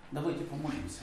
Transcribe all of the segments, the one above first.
Давайте помолимся.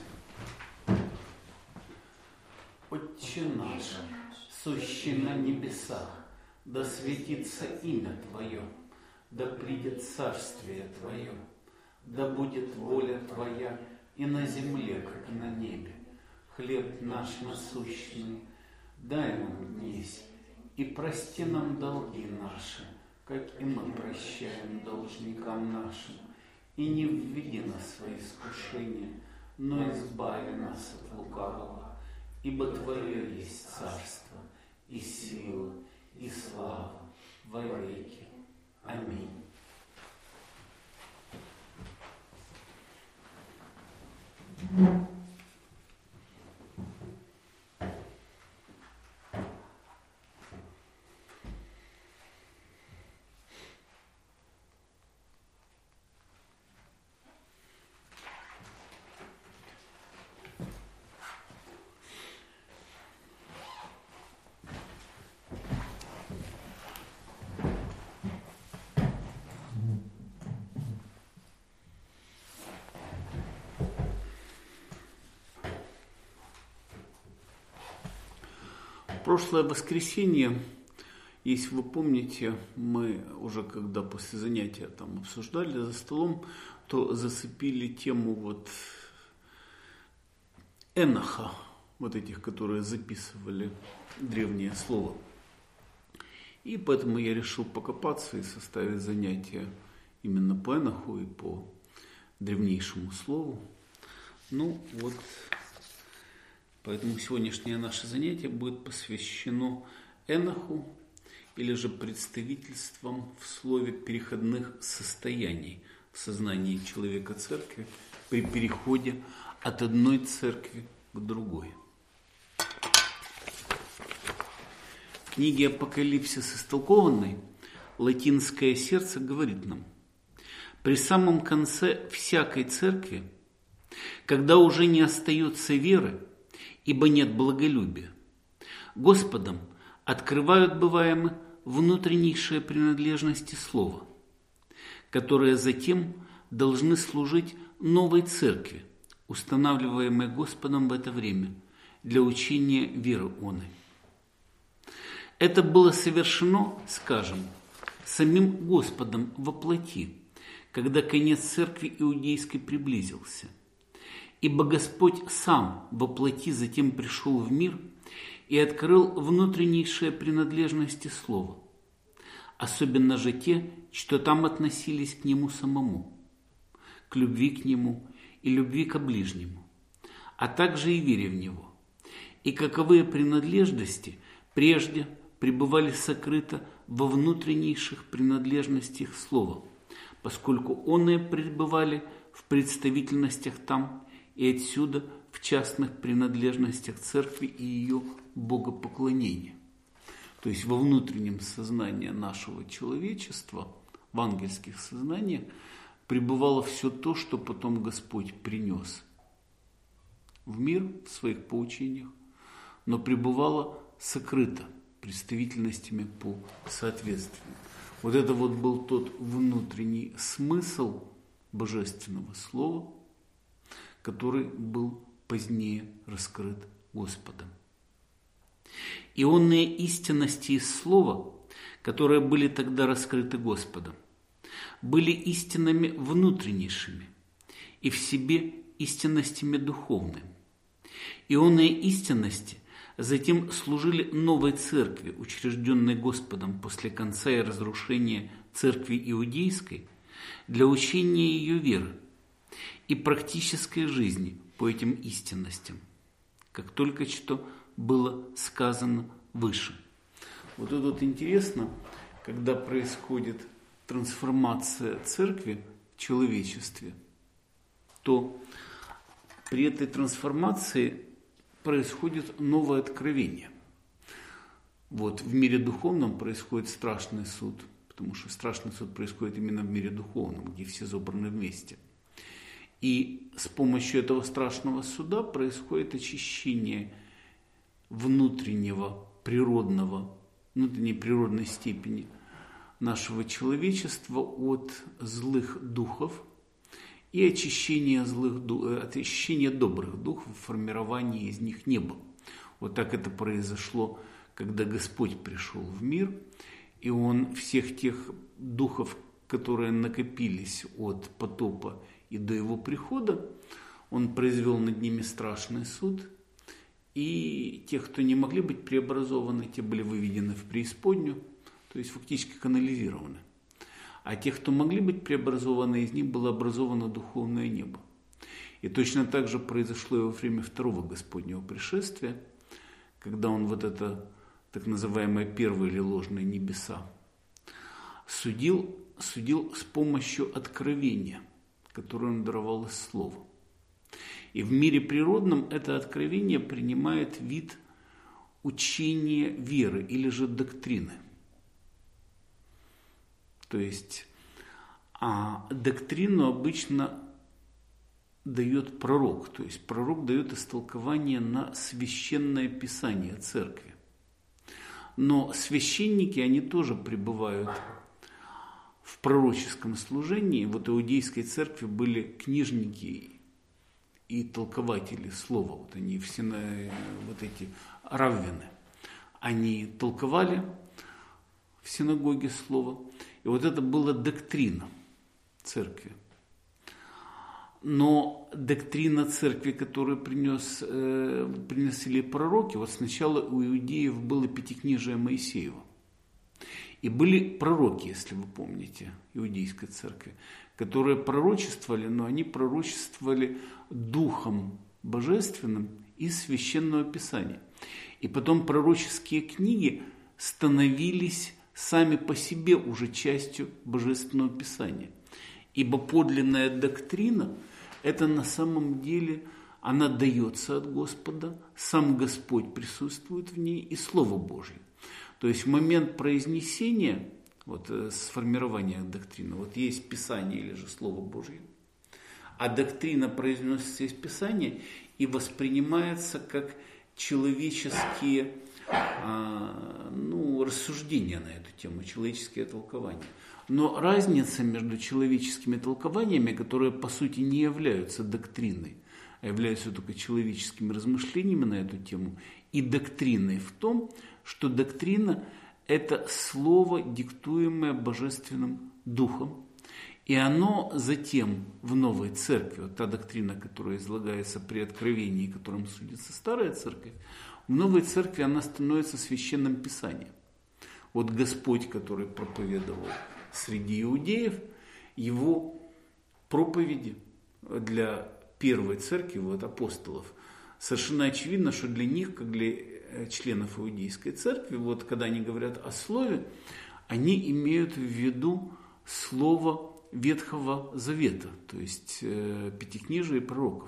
Отче наш, сущий на небесах, да светится имя Твое, да придет царствие Твое, да будет воля Твоя и на земле, как и на небе. Хлеб наш насущный дай нам днесь, и прости нам долги наши, как и мы прощаем должникам нашим. И не введи нас в свои искушения, но избави нас от лукавого. Ибо Твое есть царство, и сила, и слава во веки. Аминь. Прошлое воскресенье, если вы помните, мы уже когда после занятия там обсуждали за столом, то зацепили тему Эноха, этих, которые записывали древнее слово. И поэтому я решил покопаться и составить занятие именно по Эноху и по древнейшему слову. Поэтому сегодняшнее наше занятие будет посвящено Эноху, или же представительствам в слове переходных состояний в сознании человека церкви при переходе от одной церкви к другой. В книге «Апокалипсис истолкованный» латинское сердце говорит нам: при самом конце всякой церкви, когда уже не остается веры, ибо нет благолюбия, Господом открывают бываемо внутреннейшие принадлежности слова, которые затем должны служить новой церкви, устанавливаемой Господом в это время для учения веры оной. Это было совершено, скажем, самим Господом во плоти, когда конец церкви иудейской приблизился. Ибо Господь сам во плоти затем пришел в мир и открыл внутреннейшие принадлежности слова, особенно же те, что там относились к Нему самому, к любви к Нему и любви ко ближнему, а также и вере в Него. И каковые принадлежности прежде пребывали сокрыто во внутреннейших принадлежностях слова, поскольку оные пребывали в представительностях там, и отсюда в частных принадлежностях церкви и ее богопоклонения. То есть во внутреннем сознании нашего человечества, в ангельских сознаниях, пребывало все то, что потом Господь принес в мир в своих поучениях, но пребывало сокрыто представительностями по соответствию. Это был тот внутренний смысл божественного слова, который был позднее раскрыт Господом. Ионные истинности из слова, которые были тогда раскрыты Господом, были истинами внутреннейшими и в себе истинностями духовными. Ионные истинности затем служили новой церкви, учрежденной Господом после конца и разрушения церкви иудейской, для учения ее веры и практической жизни по этим истинностям, как только что было сказано выше. Это интересно, когда происходит трансформация церкви в человечестве, то при этой трансформации происходит новое откровение. В мире духовном происходит страшный суд, потому что страшный суд происходит именно в мире духовном, где все собраны вместе. И с помощью этого страшного суда происходит очищение внутренней природной степени нашего человечества от злых духов и очищения добрых духов, формирования из них не было. Вот так это произошло, когда Господь пришел в мир, и Он всех тех духов, которые накопились от потопа и до Его прихода, Он произвел над ними страшный суд, и тех, кто не могли быть преобразованы, те были выведены в преисподнюю, то есть фактически канализированы. А тех, кто могли быть преобразованы, из них было образовано духовное небо. И точно так же произошло и во время второго Господнего пришествия, когда Он вот это так называемые первые или ложные небеса судил с помощью откровения, которое Он даровал из слова. И в мире природном это откровение принимает вид учения веры или же доктрины. То есть доктрину обычно дает пророк. То есть пророк дает истолкование на священное писание церкви. Но священники, они тоже пребывают в пророческом служении. В иудейской церкви были книжники и толкователи слова. Вот они все вот эти раввины. Они толковали в синагоге слово. И вот это была доктрина церкви. Но доктрина церкви, которую принесли пророки, вот сначала у иудеев было пятикнижие Моисеева. И были пророки, если вы помните, иудейской церкви, которые пророчествовали, но они пророчествовали духом божественным из священного писания. И потом пророческие книги становились сами по себе уже частью божественного писания. Ибо подлинная доктрина, это на самом деле, она дается от Господа, сам Господь присутствует в ней и Слово Божье. То есть в момент произнесения, вот сформирования доктрины, вот есть Писание или же Слово Божье, а доктрина произносится из Писания и воспринимается как человеческие рассуждения на эту тему, человеческие толкования. Но разница между человеческими толкованиями, которые по сути не являются доктриной, а являются только человеческими размышлениями на эту тему, и доктриной в том, что доктрина – это слово, диктуемое Божественным Духом, и оно затем в новой церкви, вот та доктрина, которая излагается при откровении, которым судится старая церковь, в новой церкви она становится священным писанием. Вот Господь, который проповедовал среди иудеев, его проповеди для первой церкви, вот апостолов, совершенно очевидно, что для них, как для членов иудейской церкви, вот когда они говорят о слове, они имеют в виду слово Ветхого Завета, то есть пятикнижие пророков.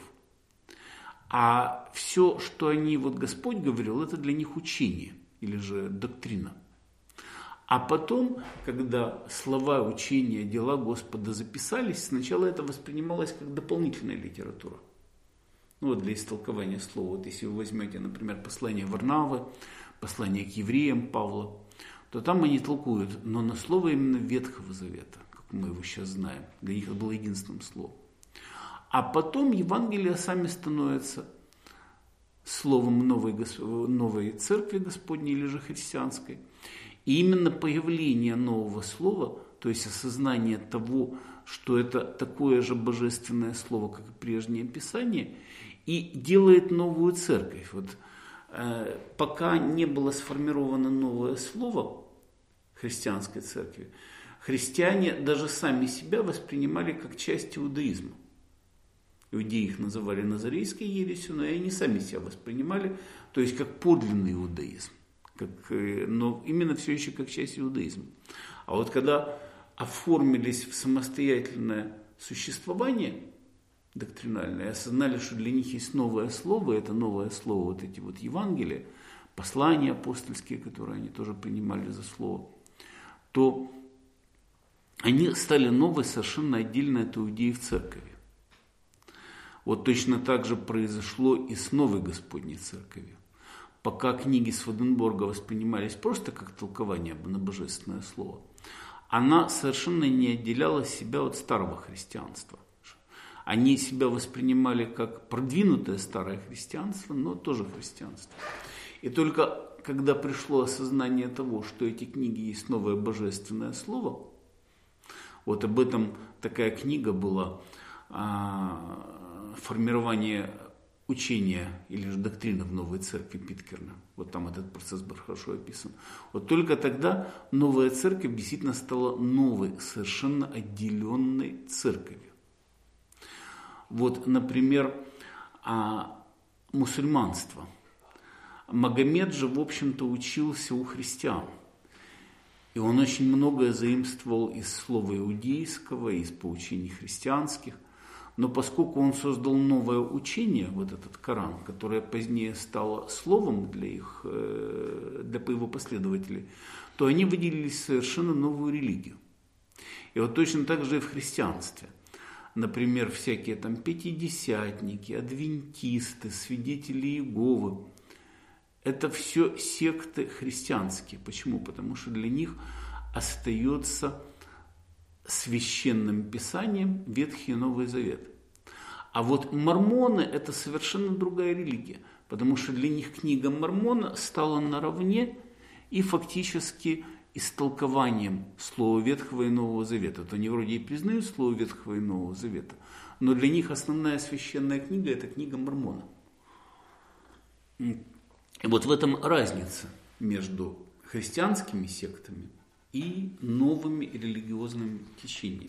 А все, что они, вот Господь говорил, это для них учение или же доктрина. А потом, когда слова, учения, дела Господа записались, сначала это воспринималось как дополнительная литература. Вот для истолкования слова. Вот если вы возьмете, например, послание Варнавы, послание к евреям Павла, то там они толкуют, но на слово именно Ветхого Завета, как мы его сейчас знаем. Для них это было единственным словом. А потом Евангелия сами становятся словом новой церкви Господней или же христианской. И именно появление нового слова, то есть осознание того, что это такое же божественное слово, как и прежнее Писание, и делает новую церковь. Вот, пока не было сформировано новое слово христианской церкви, христиане даже сами себя воспринимали как часть иудаизма. Иудеи их называли назарейской ересью, но и они сами себя воспринимали, то есть как подлинный иудаизм. Но именно все еще как часть иудаизма. А вот когда оформились в самостоятельное существование доктринальное, осознали, что для них есть новое слово, это новое слово, вот эти вот Евангелия, послания апостольские, которые они тоже принимали за слово, то они стали новой, совершенно отдельно от иудеев церковью. Вот точно так же произошло и с новой Господней церковью. Пока книги Сведенборга воспринимались просто как толкование на божественное слово, она совершенно не отделяла себя от старого христианства. Они себя воспринимали как продвинутое старое христианство, но тоже христианство. И только когда пришло осознание того, что эти книги есть новое божественное слово, вот об этом такая книга была, формирование учения или же доктрины в новой церкви Питкерна. Вот там этот процесс был хорошо описан. Вот только тогда новая церковь действительно стала новой, совершенно отделенной церковью. Вот, например, мусульманство. Магомед же, в общем-то, учился у христиан. И он очень многое заимствовал из слова иудейского, из поучений христианских. Но поскольку он создал новое учение, вот этот Коран, которое позднее стало словом для его последователей, то они выделились в совершенно новую религию. И вот точно так же и в христианстве. Например, всякие там пятидесятники, адвентисты, свидетели Иеговы. Это все секты христианские. Почему? Потому что для них остается священным писанием Ветхий и Новый Завет. А вот мормоны – это совершенно другая религия, потому что для них книга Мормона стала наравне и фактически истолкованием слова Ветхого и Нового Завета. То они вроде и признают слово Ветхого и Нового Завета, но для них основная священная книга – это книга Мормона. И вот в этом разница между христианскими сектами и новыми религиозными течениями.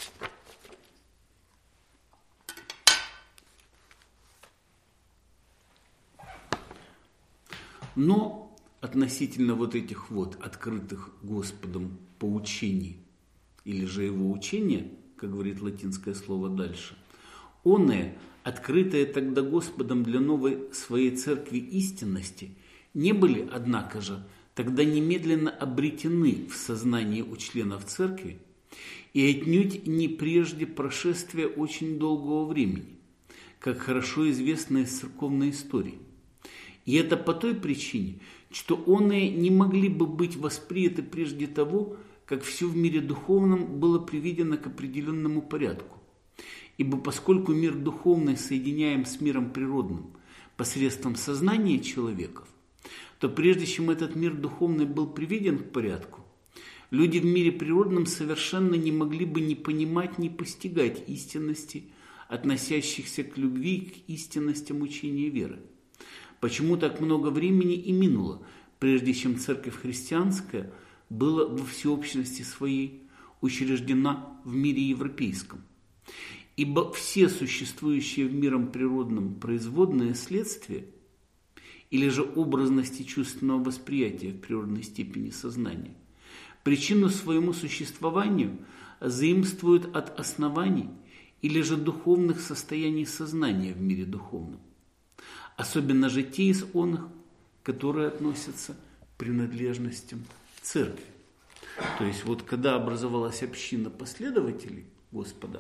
Но относительно вот этих вот открытых Господом поучений, или же его учения, как говорит латинское слово дальше, оные, открытые тогда Господом для новой своей церкви истинности, не были, однако же, тогда немедленно обретены в сознании у членов церкви и отнюдь не прежде прошествия очень долгого времени, как хорошо известно из церковной истории. И это по той причине, что оные не могли бы быть восприняты прежде того, как все в мире духовном было приведено к определенному порядку. Ибо поскольку мир духовный соединяем с миром природным посредством сознания человеков, то прежде чем этот мир духовный был приведен к порядку, люди в мире природном совершенно не могли бы ни понимать, ни постигать истинности, относящихся к любви и к истинностям учения веры. Почему так много времени и минуло, прежде чем церковь христианская была во всеобщности своей учреждена в мире европейском? Ибо все существующие в миром природном производные следствия или же образности чувственного восприятия в природной степени сознания причину своему существованию заимствуют от оснований или же духовных состояний сознания в мире духовном. Особенно же те из оных, которые относятся к принадлежностям церкви. То есть вот когда образовалась община последователей Господа,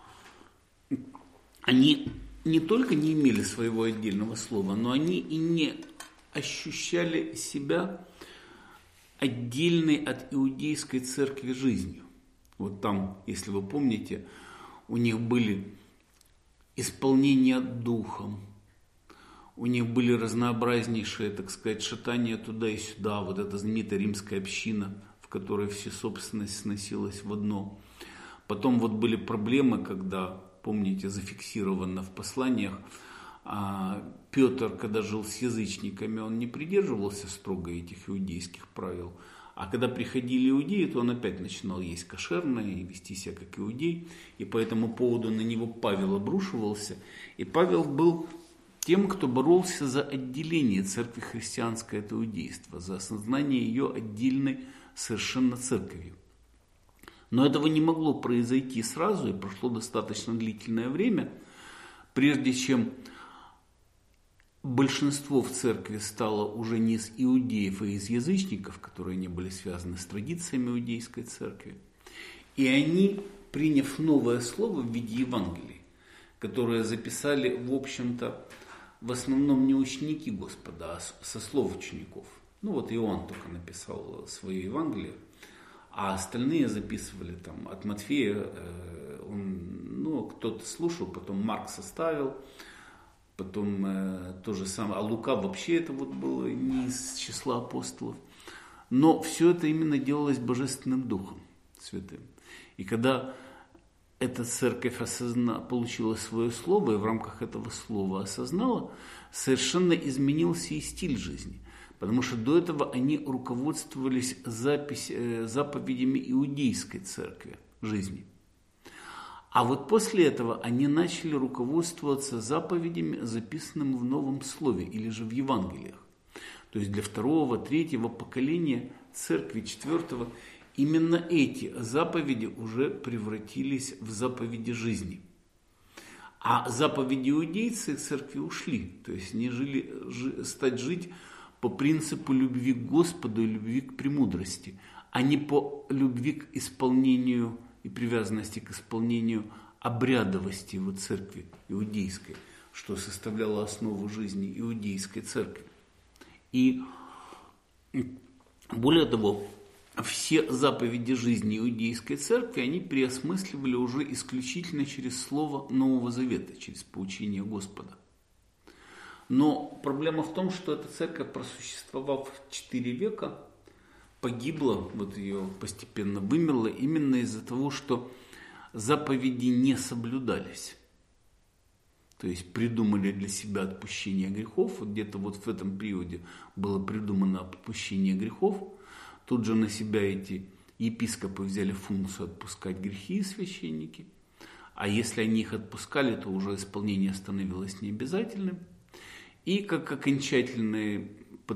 они не только не имели своего отдельного слова, но они и не ощущали себя отдельной от иудейской церкви жизнью. Вот там, если вы помните, у них были исполнения духом, у них были разнообразнейшие, так сказать, шатания туда и сюда. Вот эта знаменитая римская община, в которой все собственность сносилась в одно. Потом вот были проблемы, когда, помните, зафиксировано в посланиях, Петр, когда жил с язычниками, он не придерживался строго этих иудейских правил. А когда приходили иудеи, то он опять начинал есть кошерное и вести себя как иудей. И по этому поводу на него Павел обрушивался. И Павел был тем, кто боролся за отделение церкви христианской от иудейства, за осознание ее отдельной совершенно церковью. Но этого не могло произойти сразу, и прошло достаточно длительное время, прежде чем большинство в церкви стало уже не из иудеев, а из язычников, которые не были связаны с традициями иудейской церкви. И они, приняв новое слово в виде Евангелия, которое записали, в общем-то, в основном не ученики Господа, а со слов учеников. Ну вот Иоанн только написал свое Евангелие, а остальные записывали там от Матфея, он Ну, кто-то слушал, потом Маркс оставил, потом то же самое. А Лука вообще это вот было не из числа апостолов. Но все это именно делалось Божественным Духом Святым. И когда эта церковь получила свое слово, и в рамках этого слова осознала, совершенно изменился и стиль жизни. Потому что до этого они руководствовались заповедями иудейской церкви жизни. А вот после этого они начали руководствоваться заповедями, записанными в Новом Слове или же в Евангелиях. То есть для второго, третьего поколения церкви, четвертого, именно эти заповеди уже превратились в заповеди жизни. А заповеди иудейцы церкви ушли. То есть они стать жить по принципу любви к Господу и любви к премудрости, а не по любви к исполнению и привязанности к исполнению обрядовости его церкви иудейской, что составляло основу жизни иудейской церкви. И более того, все заповеди жизни иудейской церкви они переосмысливали уже исключительно через слово Нового Завета, через поучение Господа. Но проблема в том, что эта церковь, просуществовав 4 века, погибла, вот ее постепенно вымерла именно из-за того, что заповеди не соблюдались. То есть придумали для себя отпущение грехов. Вот где-то вот в этом периоде было придумано отпущение грехов. Тут же на себя эти епископы взяли функцию отпускать грехи, священники. А если они их отпускали, то уже исполнение становилось необязательным. И как окончательный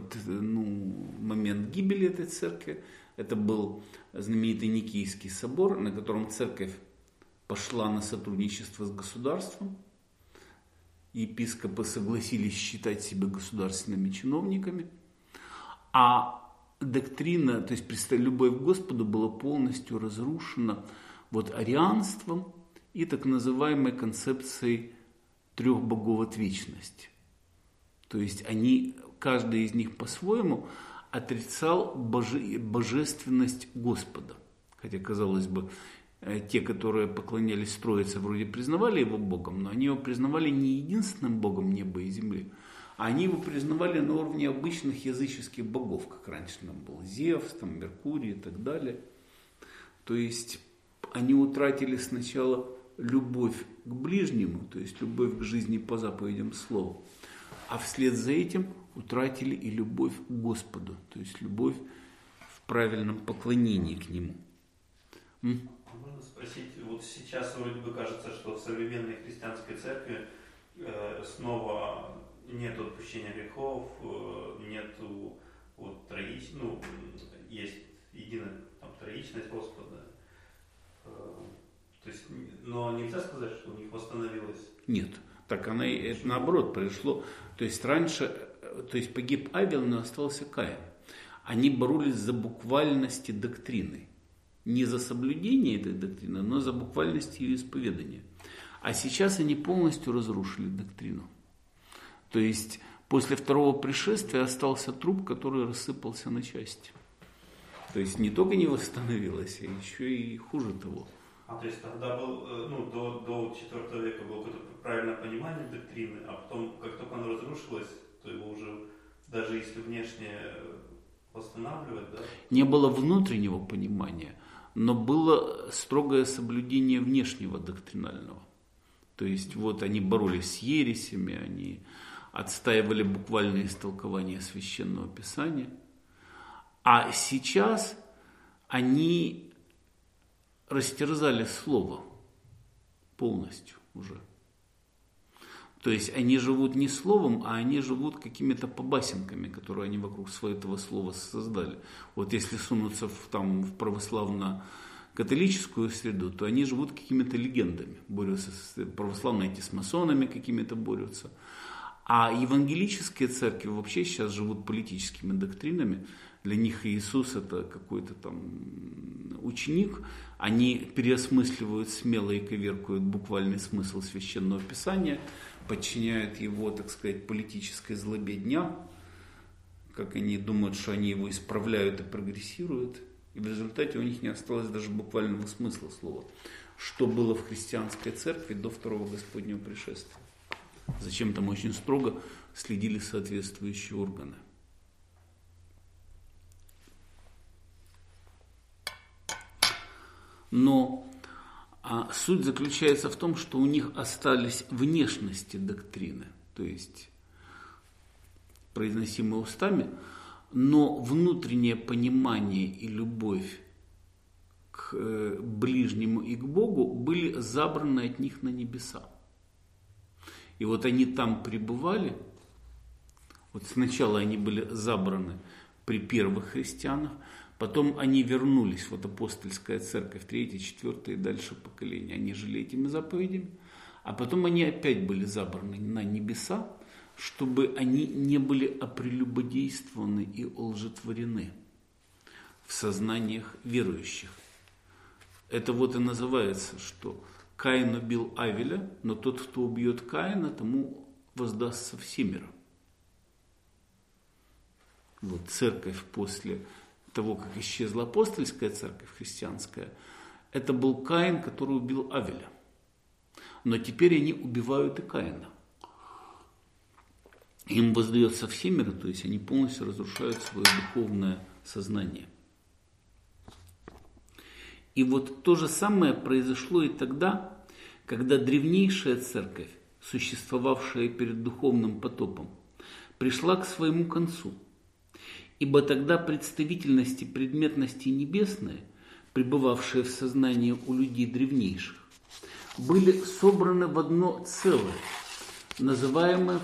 момент гибели этой церкви, это был знаменитый Никейский собор, на котором церковь пошла на сотрудничество с государством. Епископы согласились считать себя государственными чиновниками. А доктрина, то есть любовь к Господу была полностью разрушена вот арианством и так называемой концепцией 3 богов от вечности. То есть каждый из них по-своему отрицал божественность Господа. Хотя, казалось бы, те, которые поклонялись Троице, вроде признавали его Богом, но они его признавали не единственным Богом неба и земли, а они его признавали на уровне обычных языческих богов, как раньше там был Зевс, там, Меркурий и так далее. То есть они утратили сначала любовь к ближнему, то есть любовь к жизни по заповедям слова, а вслед за этим утратили и любовь к Господу, то есть любовь в правильном поклонении к Нему. Можно спросить, вот сейчас вроде бы кажется, что в современной христианской церкви снова нет отпущения грехов, нету есть единая троичность Господа. То есть, но нельзя сказать, что у них восстановилось. Нет, так это наоборот произошло. То есть раньше, погиб Авел, но остался Каин. Они боролись за буквальности доктрины. Не за соблюдение этой доктрины, но за буквальность ее исповедания. А сейчас они полностью разрушили доктрину. То есть после второго пришествия остался труп, который рассыпался на части. То есть не только не восстановилось, а еще и хуже того. То есть тогда был, до 4 века было какое-то правильное понимание доктрины, а потом, как только оно разрушилось, то его уже, даже если внешне восстанавливать, да? Не было внутреннего понимания, но было строгое соблюдение внешнего доктринального. То есть вот они боролись с ересями, они отстаивали буквальное истолкование Священного Писания. А сейчас они растерзали слово полностью уже. То есть они живут не словом, а они живут какими-то побасенками, которые они вокруг этого слова создали. Вот если сунуться в православно-католическую среду, то они живут какими-то легендами, борются православные эти с масонами какими-то борются. А евангелические церкви вообще сейчас живут политическими доктринами. Для них Иисус это какой-то там ученик. Они переосмысливают смело и коверкуют буквальный смысл Священного Писания, подчиняют его, так сказать, политической злобе дня, как они думают, что они его исправляют и прогрессируют. И в результате у них не осталось даже буквального смысла слова, что было в христианской церкви до второго Господнего пришествия. Зачем там очень строго следили соответствующие органы. Но суть заключается в том, что у них остались внешности доктрины, то есть произносимые устами, но внутреннее понимание и любовь к ближнему и к Богу были забраны от них на небеса. И вот они там пребывали, вот сначала они были забраны при первых христианах, потом они вернулись, вот апостольская церковь, 3, 4 и дальше поколения, они жили этими заповедями, а потом они опять были забраны на небеса, чтобы они не были опрелюбодействованы и олжетворены в сознаниях верующих. Это вот и называется, что Каин убил Авеля, но тот, кто убьет Каина, тому воздастся всемиро. Вот церковь после того, как исчезла апостольская церковь христианская, это был Каин, который убил Авеля. Но теперь они убивают и Каина. Им воздается всемиро, то есть они полностью разрушают свое духовное сознание. И вот то же самое произошло и тогда, когда древнейшая церковь, существовавшая перед духовным потопом, пришла к своему концу. Ибо тогда представительность и предметности небесные, пребывавшие в сознании у людей древнейших, были собраны в одно целое, называемые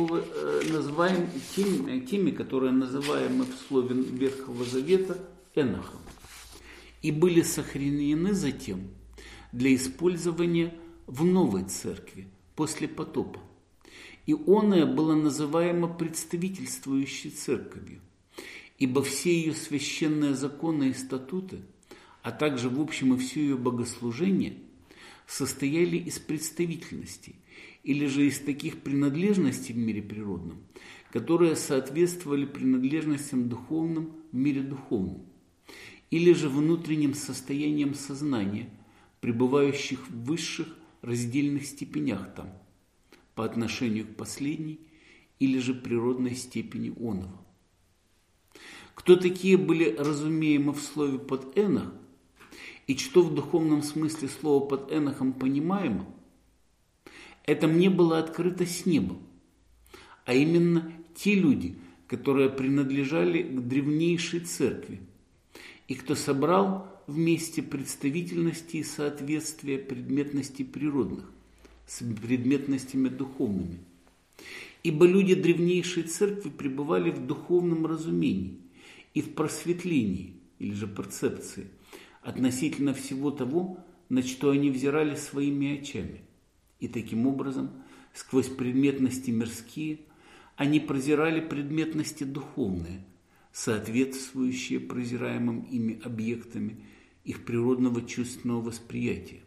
теми, которые называемы в слове Ветхого Завета Энохом, и были сохранены затем для использования в новой церкви после потопа. И оное было называемо представительствующей церковью, ибо все ее священные законы и статуты, а также в общем и все ее богослужение состояли из представительностей, или же из таких принадлежностей в мире природном, которые соответствовали принадлежностям духовным в мире духовном, или же внутренним состоянием сознания, пребывающих в высших раздельных степенях там, по отношению к последней, или же природной степени оного. Кто такие были разумеемы в слове под Энох, и что в духовном смысле слова под Энохом понимаемо, это мне было открыто с неба, а именно те люди, которые принадлежали к древнейшей церкви, и кто собрал вместе представительности и соответствия предметностей природных с предметностями духовными. Ибо люди древнейшей церкви пребывали в духовном разумении и в просветлении, или же перцепции, относительно всего того, на что они взирали своими очами. И таким образом, сквозь предметности мирские, они прозирали предметности духовные, соответствующие прозираемым ими объектами их природного чувственного восприятия.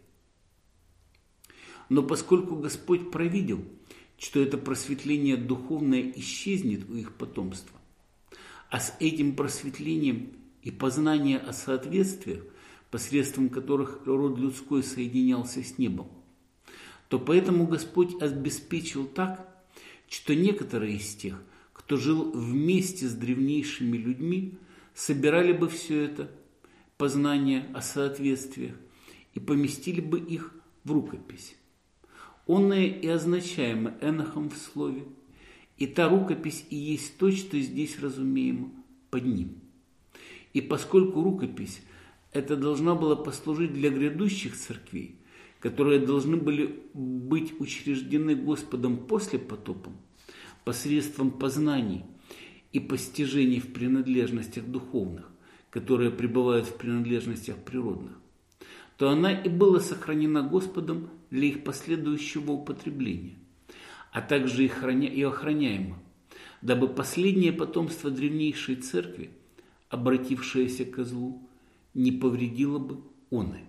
Но поскольку Господь провидел, что это просветление духовное исчезнет у их потомства, а с этим просветлением и познание о соответствиях, посредством которых род людской соединялся с небом, то поэтому Господь обеспечил так, что некоторые из тех, кто жил вместе с древнейшими людьми, собирали бы все это познание о соответствиях и поместили бы их в рукопись. Онное и означаемо Энохом в слове, и та рукопись и есть то, что здесь разумеемо под ним. И поскольку рукопись это должна была послужить для грядущих церквей, которые должны были быть учреждены Господом после потопа, посредством познаний и постижений в принадлежностях духовных, которые пребывают в принадлежностях природных, то она и была сохранена Господом для их последующего употребления, а также и охраняема, дабы последнее потомство древнейшей церкви, обратившееся ко злу, не повредило бы оное.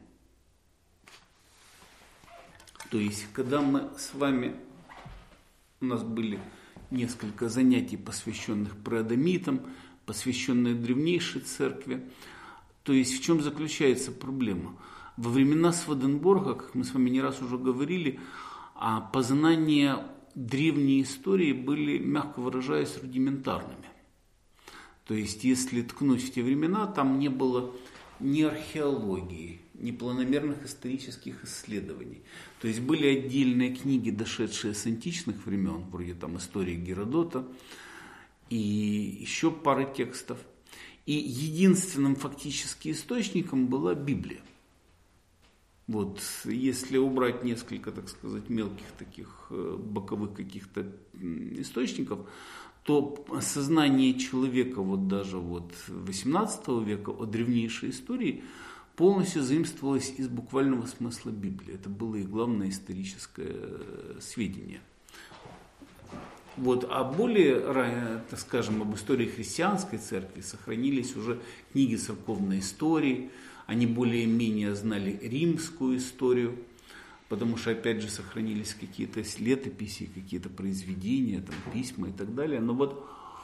То есть, когда мы с вами, у нас были несколько занятий, посвященных преадамитам, посвященных древнейшей церкви, то есть в чем заключается проблема? во времена Сведенборга, как мы с вами не раз уже говорили, познания древней истории были, мягко выражаясь, рудиментарными. То есть, если ткнуть в те времена, там не было ни археологии, ни планомерных исторических исследований. То есть, были отдельные книги, дошедшие с античных времен, вроде там истории Геродота и еще пары текстов. И единственным фактически источником была Библия. Вот, если убрать несколько, так сказать, мелких таких боковых каких-то источников, то сознание человека вот даже вот XVIII века о древнейшей истории полностью заимствовалось из буквального смысла Библии. Это было и главное историческое сведение. Вот, а более, так скажем, об истории христианской церкви сохранились уже книги церковной истории. Они более-менее знали римскую историю, потому что, опять же, сохранились какие-то летописи, какие-то произведения, там, письма и так далее. Но вот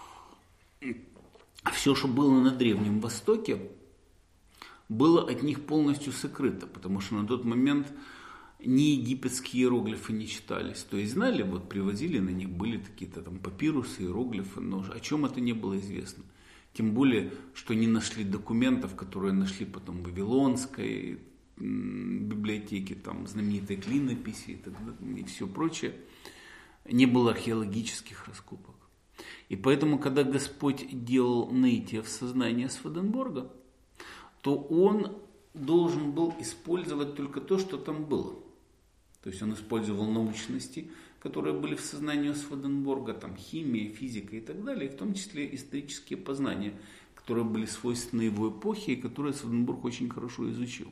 все, что было на Древнем Востоке, было от них полностью сокрыто, потому что на тот момент ни египетские иероглифы не читались. То есть знали, вот привозили на них, были какие-то там папирусы, иероглифы, но о чем это не было известно. Тем более, что не нашли документов, которые нашли потом в Вавилонской библиотеке, там знаменитой клинописи и все прочее. Не было археологических раскопок. И поэтому, когда Господь делал наитие в сознание Сведенборга, то он должен был использовать только то, что там было. То есть он использовал научности, которые были в сознании Сведенборга, там химия, физика и так далее, и в том числе исторические познания, которые были свойственны его эпохе и которые Сведенборг очень хорошо изучил.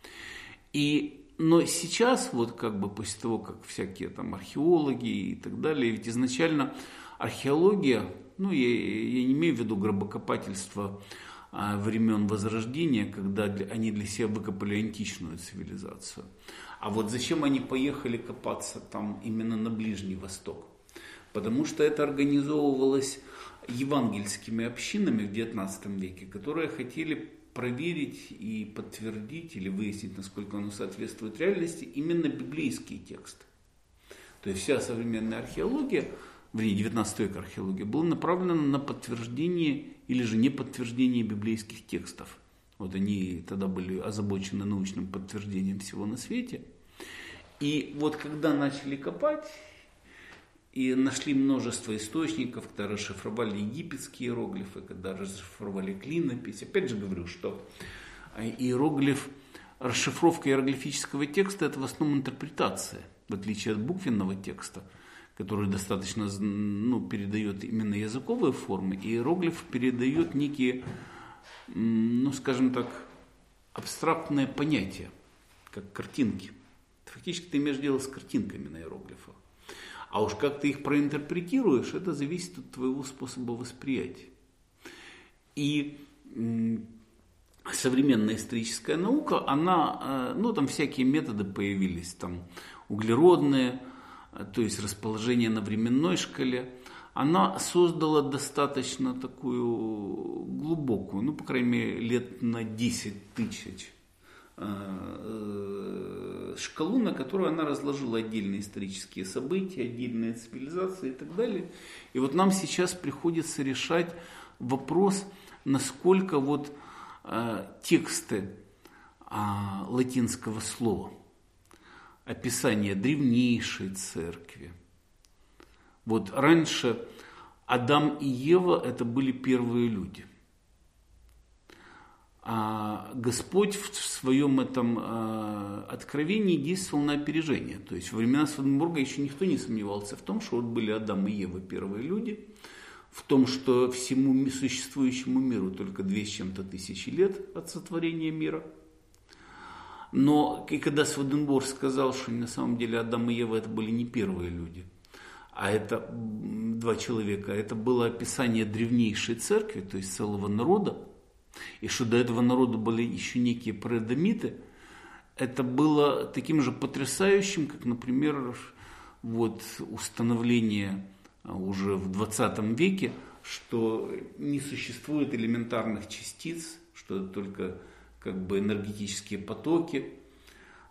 Но сейчас, вот как бы после того, как всякие там археологи и так далее, ведь изначально археология, я не имею в виду гробокопательство времен Возрождения, когда они для себя выкопали античную цивилизацию. А вот зачем они поехали копаться там именно на Ближний Восток? Потому что это организовывалось евангельскими общинами в XIX веке, которые хотели проверить и подтвердить или выяснить, насколько оно соответствует реальности, именно библейские тексты. То есть вся современная археология, вернее, 19 века археология, была направлена на подтверждение или же неподтверждение библейских текстов. Вот они тогда были озабочены научным подтверждением всего на свете. И вот когда начали копать и нашли множество источников, когда расшифровали египетские иероглифы, когда расшифровали клинопись, опять же говорю, что расшифровка иероглифического текста – это в основном интерпретация, в отличие от буквенного текста, который достаточно передает именно языковые формы, и иероглиф передает некие, скажем так, абстрактные понятия, как картинки. Фактически ты имеешь дело с картинками на иероглифах. А уж как ты их проинтерпретируешь, это зависит от твоего способа восприятия. И современная историческая наука, она, там всякие методы появились, там углеродные, то есть расположение на временной шкале, она создала достаточно такую глубокую, по крайней мере, лет на 10 тысяч шкалу, на которую она разложила отдельные исторические события, отдельные цивилизации и так далее. И вот нам сейчас приходится решать вопрос, насколько тексты латинского слова, описание древнейшей церкви. Вот раньше Адам и Ева – это были первые люди. А Господь в своем этом откровении действовал на опережение. То есть во времена Сведенборга еще никто не сомневался в том, что вот были Адам и Ева первые люди, в том, что всему существующему миру только 2 с чем-то тысячи лет от сотворения мира. Но и когда Сведенборг сказал, что на самом деле Адам и Ева это были не первые люди, а это 2 человека, это было описание древнейшей церкви, то есть целого народа, и что до этого народа были еще некие преадамиты, это было таким же потрясающим, как, например, установление уже в 20 веке, что не существует элементарных частиц, что это только энергетические потоки,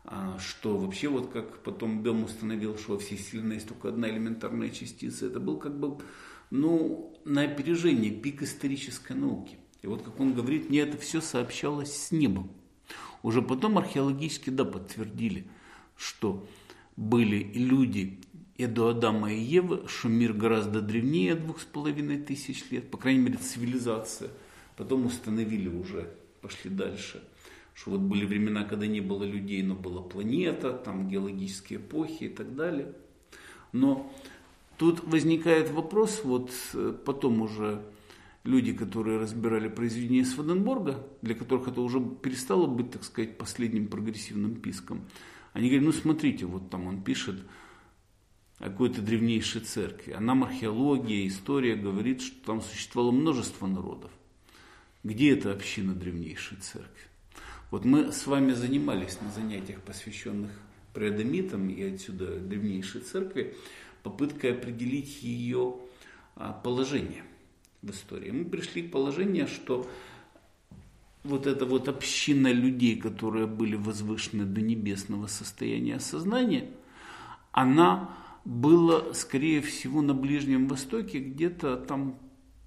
что вообще вот как потом Бем установил, что во всей Вселенной есть только одна элементарная частица, это был как бы на опережение, пик исторической науки. И вот как он говорит, мне это все сообщалось с небом. Уже потом археологически подтвердили, что были и люди и до Адама и Евы, что мир гораздо древнее 2500 лет, по крайней мере цивилизация. Потом установили уже, пошли дальше, что вот были времена, когда не было людей, но была планета, там геологические эпохи и так далее. Но тут возникает вопрос, вот потом уже люди, которые разбирали произведения Сведенборга, для которых это уже перестало быть, так сказать, последним прогрессивным писком, они говорят, смотрите, вот там он пишет о какой-то древнейшей церкви, а нам археология, история говорит, что там существовало множество народов. Где эта община древнейшей церкви? Вот мы с вами занимались на занятиях, посвященных преадамитам и отсюда древнейшей церкви, попыткой определить ее положение в истории. Мы пришли к положению, что вот эта вот община людей, которые были возвышены до небесного состояния сознания, она была, скорее всего, на Ближнем Востоке где-то там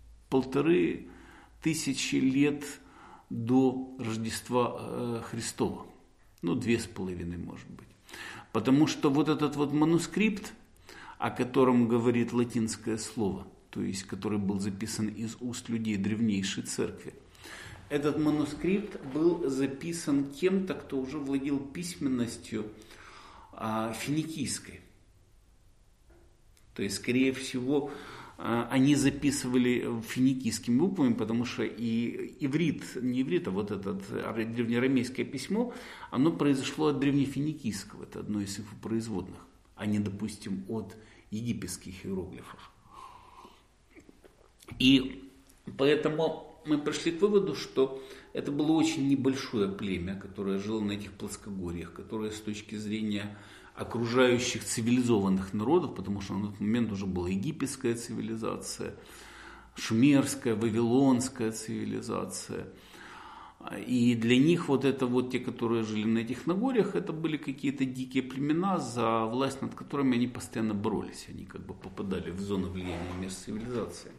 1500 лет до Рождества Христова. 2,5, может быть. Потому что вот этот вот манускрипт, о котором говорит латинское слово, то есть который был записан из уст людей древнейшей церкви, этот манускрипт был записан кем-то, кто уже владел письменностью финикийской. То есть, скорее всего, они записывали финикийскими буквами, потому что и не иврит, а вот это древнеарамейское письмо, оно произошло от древнефиникийского, это одно из их производных, а не, допустим, от египетских иероглифов. И поэтому мы пришли к выводу, что это было очень небольшое племя, которое жило на этих плоскогорьях, которое с точки зрения окружающих цивилизованных народов, потому что на тот момент уже была египетская цивилизация, шумерская, вавилонская цивилизация. И для них вот это вот те, которые жили на этих Нагорьях, это были какие-то дикие племена, за власть над которыми они постоянно боролись. Они как бы попадали в зону влияния между цивилизациями.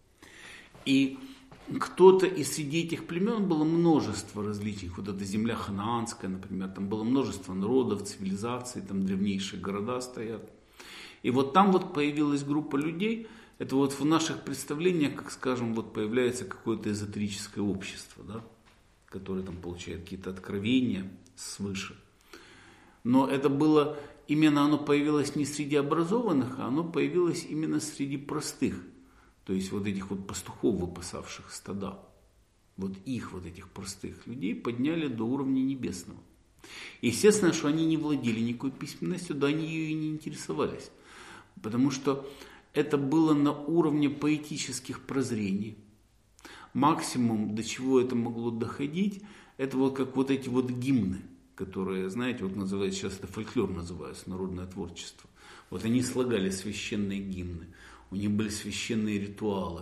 И кто-то из среди этих племен было множество различных. Вот эта земля ханаанская, например, там было множество народов, цивилизаций, там древнейшие города стоят. И вот там вот появилась группа людей, это вот в наших представлениях, как скажем, вот появляется какое-то эзотерическое общество, да, которое там получает какие-то откровения свыше. Но это было, именно оно появилось не среди образованных, а оно появилось именно среди простых. То есть вот этих вот пастухов, выпасавших стада, вот их, вот этих простых людей подняли до уровня небесного. Естественно, что они не владели никакой письменностью, да они ее и не интересовались. Потому что это было на уровне поэтических прозрений. Максимум, до чего это могло доходить, это вот как вот эти вот гимны, которые, знаете, вот называют, сейчас это фольклор называется, народное творчество. Вот они слагали священные гимны. У них были священные ритуалы.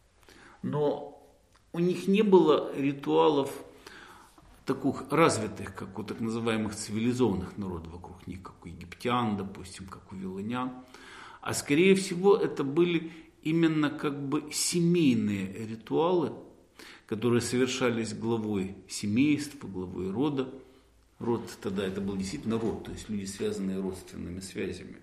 Но у них не было ритуалов таких развитых, как у так называемых цивилизованных народов вокруг них, как у египтян, допустим, как у вавилонян. А скорее всего это были именно как бы семейные ритуалы, которые совершались главой семейства, главой рода. Род тогда это был действительно род, то есть люди, связанные родственными связями.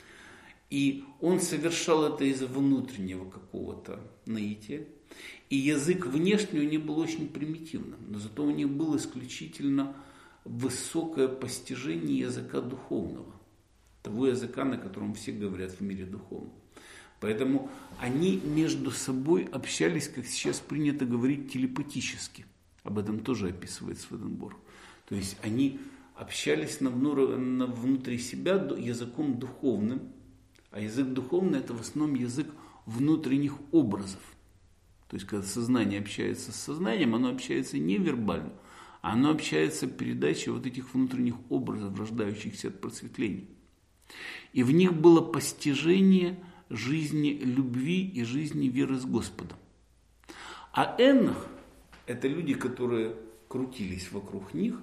И он совершал это из внутреннего какого-то наития. И язык внешний у них был очень примитивным, но зато у них было исключительно высокое постижение языка духовного. Того языка, на котором все говорят в мире духовном. Поэтому они между собой общались, как сейчас принято говорить, телепатически. Об этом тоже описывает Сведенборг. То есть они общались внутри себя языком духовным. А язык духовный – это в основном язык внутренних образов. То есть, когда сознание общается с сознанием, оно общается не вербально, а оно общается передачей вот этих внутренних образов, рождающихся от просветления. И в них было постижение жизни любви и жизни веры с Господом. А эннах – это люди, которые крутились вокруг них,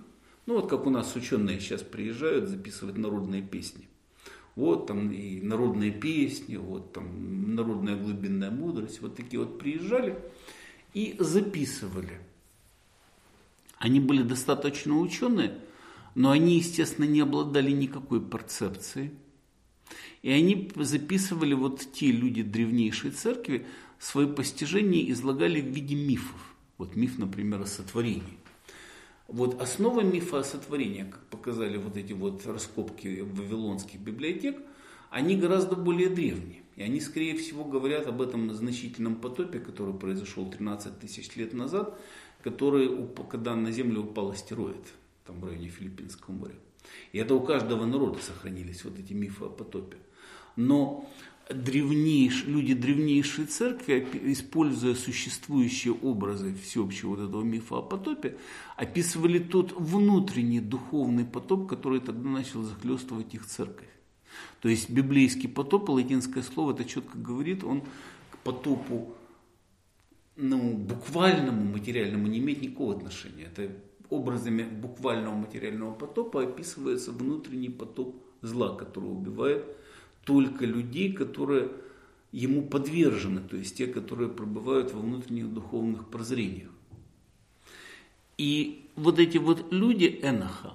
Ну вот как у нас ученые сейчас приезжают записывать народные песни. Вот там и народные песни, вот там народная глубинная мудрость. Вот такие вот приезжали и записывали. Они были достаточно ученые, но они, естественно, не обладали никакой перцепцией. И они записывали, вот те люди древнейшей церкви, свои постижения излагали в виде мифов. Вот миф, например, о сотворении. Вот основа мифа о сотворении, как показали вот эти вот раскопки вавилонских библиотек, они гораздо более древние. И они, скорее всего, говорят об этом значительном потопе, который произошел 13 тысяч лет назад, когда на Землю упал астероид, там в районе Филиппинского моря. И это у каждого народа сохранились вот эти мифы о потопе. Но люди древнейшей церкви, используя существующие образы всеобщего вот этого мифа о потопе, описывали тот внутренний духовный потоп, который тогда начал захлестывать их церковь. То есть библейский потоп, латинское слово, это четко говорит, он к потопу буквальному, материальному не имеет никакого отношения. Это образами буквального материального потопа описывается внутренний потоп зла, который убивает только людей, которые ему подвержены, то есть те, которые пребывают во внутренних духовных прозрениях. И вот эти вот люди Эноха,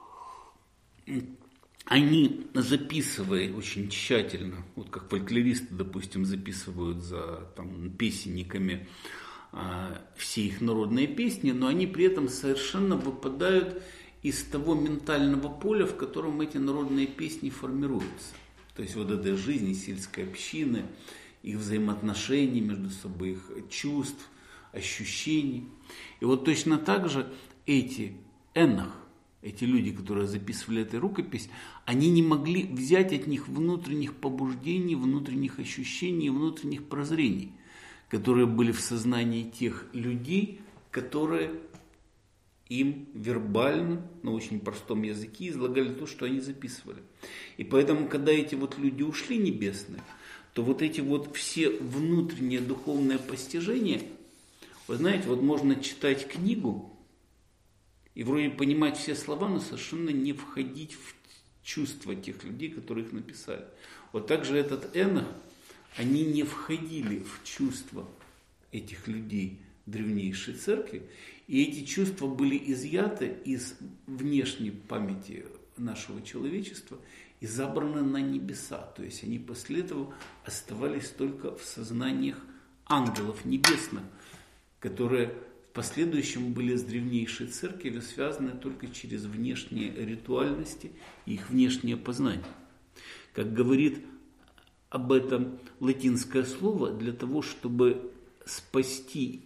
они, записывая очень тщательно, вот как фольклористы, допустим, записывают за песенниками все их народные песни, но они при этом совершенно выпадают из того ментального поля, в котором эти народные песни формируются. То есть вот этой жизни сельской общины, их взаимоотношений между собой, их чувств, ощущений. И вот точно так же эти Энох, эти люди, которые записывали эту рукопись, они не могли взять от них внутренних побуждений, внутренних ощущений, внутренних прозрений, которые были в сознании тех людей, которые им вербально, на очень простом языке излагали то, что они записывали. И поэтому, когда эти вот люди ушли небесные, то вот эти вот все внутренние духовные постижения, вы знаете, вот можно читать книгу и вроде понимать все слова, но совершенно не входить в чувства тех людей, которые их написали. Вот также этот Энох, они не входили в чувства этих людей древнейшей церкви, и эти чувства были изъяты из внешней памяти нашего человечества и забраны на небеса. То есть они после этого оставались только в сознаниях ангелов небесных, которые в последующем были с древнейшей церковью связаны только через внешние ритуальности и их внешнее познание. Как говорит об этом латинское слово, для того, чтобы спасти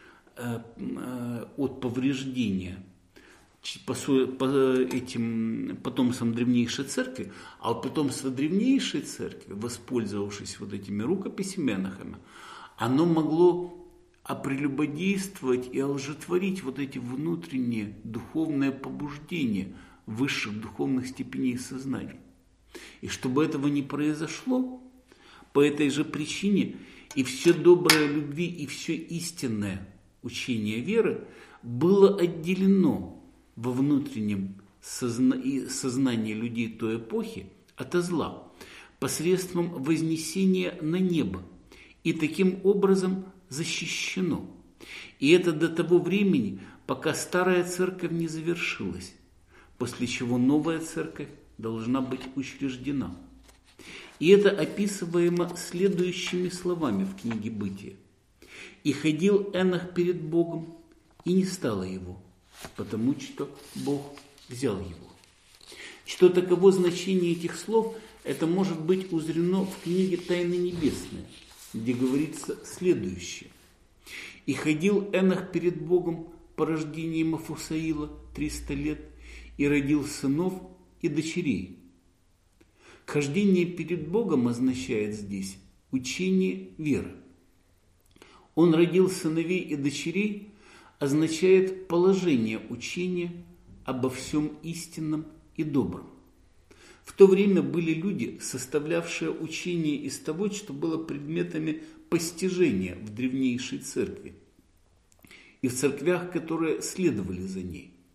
от повреждения по этим потомствам древнейшей церкви, а вот потомство древнейшей церкви, воспользовавшись вот этими рукописями Энохами, оно могло прелюбодействовать и олжетворить вот эти внутренние духовные побуждения высших духовных степеней сознания. И чтобы этого не произошло, по этой же причине и все доброе любви, и все истинное учение веры было отделено во внутреннем сознании людей той эпохи от зла посредством вознесения на небо и таким образом защищено. И это до того времени, пока старая церковь не завершилась, после чего новая церковь должна быть учреждена. И это описываемо следующими словами в книге «Бытия». «И ходил Энох перед Богом, и не стало его, потому что Бог взял его». Что таково значение этих слов, это может быть узрено в книге «Тайны небесные», где говорится следующее. «И ходил Энох перед Богом по рождении Мафусаила 300 лет, и родил сынов и дочерей». Хождение перед Богом означает здесь учение веры. Он родил сыновей и дочерей означает положение учения обо всем истинном и добром. В то время были люди, составлявшие учение из того, что было предметами постижения в древнейшей церкви и в церквях, которые следовали за ней.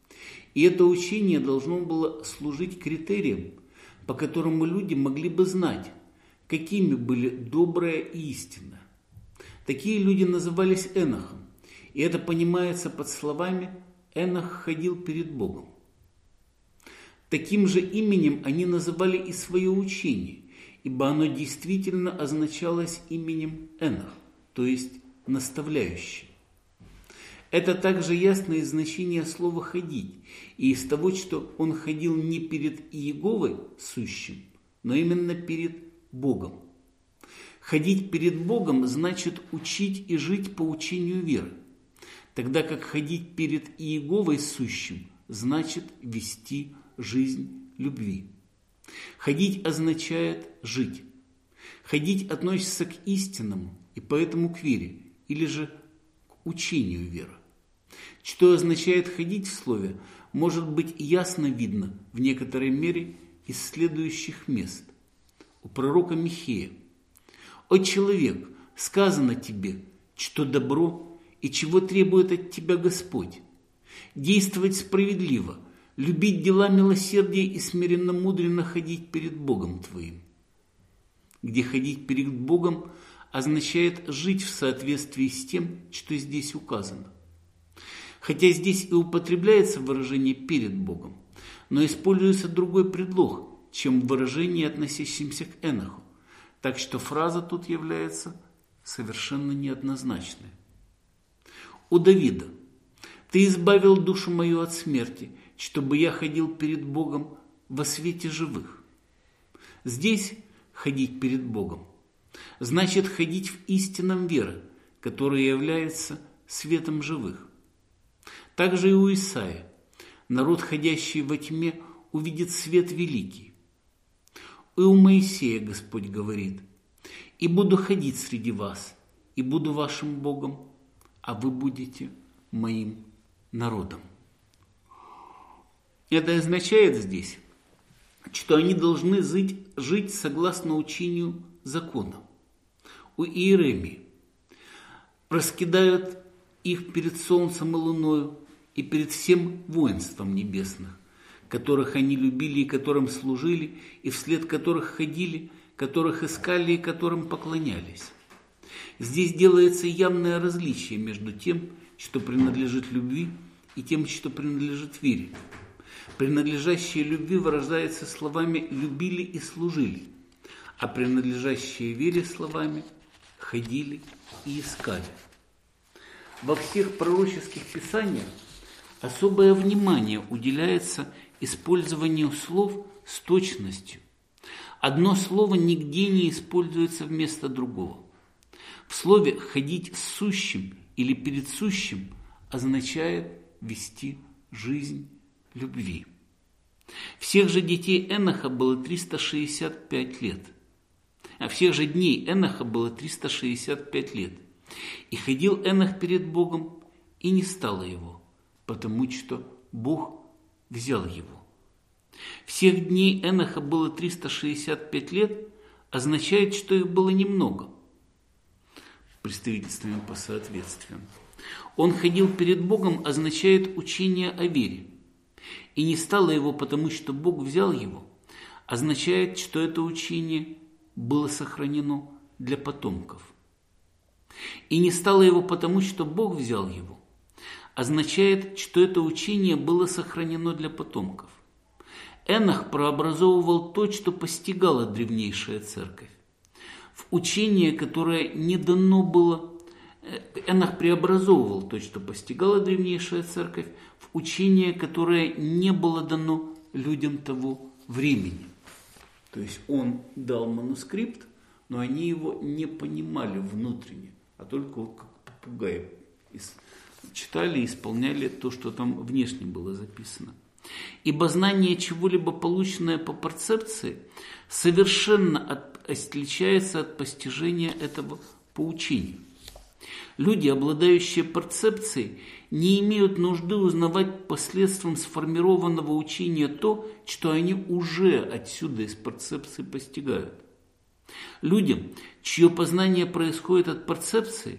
И это учение должно было служить критерием, по которому люди могли бы знать, какими были доброе и истинное. Такие люди назывались Энохом, и это понимается под словами «Энох ходил перед Богом». Таким же именем они называли и свое учение, ибо оно действительно означалось именем Энох, то есть наставляющий. Это также ясно из значения слова «ходить» и из того, что он ходил не перед Иеговой сущим, но именно перед Богом. Ходить перед Богом значит учить и жить по учению веры, тогда как ходить перед Иеговой сущим значит вести жизнь любви. Ходить означает жить. Ходить относится к истинному и поэтому к вере, или же к учению веры. Что означает ходить в слове, может быть ясно видно в некоторой мере из следующих мест. У пророка Михея: «О человек, сказано тебе, что добро и чего требует от тебя Господь. Действовать справедливо, любить дела милосердия и смиренно-мудренно ходить перед Богом твоим». Где ходить перед Богом означает жить в соответствии с тем, что здесь указано. Хотя здесь и употребляется выражение «перед Богом», но используется другой предлог, чем в выражении, относящемся к Эноху, так что фраза тут является совершенно неоднозначной. У Давида: «Ты избавил душу мою от смерти, чтобы я ходил перед Богом во свете живых». Здесь ходить перед Богом значит ходить в истинном веры, которая является светом живых. Также и у Исаии: «Народ, ходящий во тьме, увидит свет великий». И у Моисея Господь говорит: «И буду ходить среди вас, и буду вашим Богом, а вы будете моим народом». Это означает здесь, что они должны жить согласно учению закона. У Иеремии: «Раскидают их перед солнцем и луною и перед всем воинством небесных, которых они любили и которым служили, и вслед которых ходили, которых искали и которым поклонялись». Здесь делается явное различие между тем, что принадлежит любви, и тем, что принадлежит вере. Принадлежащее любви выражается словами «любили» и «служили», а принадлежащее вере словами «ходили» и «искали». Во всех пророческих писаниях особое внимание уделяется использованию слов с точностью. Одно слово нигде не используется вместо другого. В слове «ходить с сущим» или «перед сущим» означает вести жизнь любви. Всех же детей Эноха было 365 лет. А всех же дней Эноха было 365 лет. И ходил Энох перед Богом, и не стало его, потому что Бог взял его. Всех дней Эноха было 365 лет, означает, что их было немного. Представительствами по соответствию. Он ходил перед Богом означает учение о вере. И не стало его, потому что Бог взял его, означает, что это учение было сохранено для потомков. И не стало его, потому что Бог взял его, означает, что это учение было сохранено для потомков. Энох прообразовывал то, что постигала древнейшая церковь. В учение, которое не дано было, Энох преобразовывал то, что постигала древнейшая церковь, в учение, которое не было дано людям того времени. То есть он дал манускрипт, но они его не понимали внутренне, а только вот как попугаи читали и исполняли то, что там внешне было записано. Ибо знание чего-либо, полученное по перцепции, совершенно отличается от постижения этого по учению. Люди, обладающие перцепцией, не имеют нужды узнавать посредством сформированного учения то, что они уже отсюда из перцепции постигают. Людям, чье познание происходит от перцепции,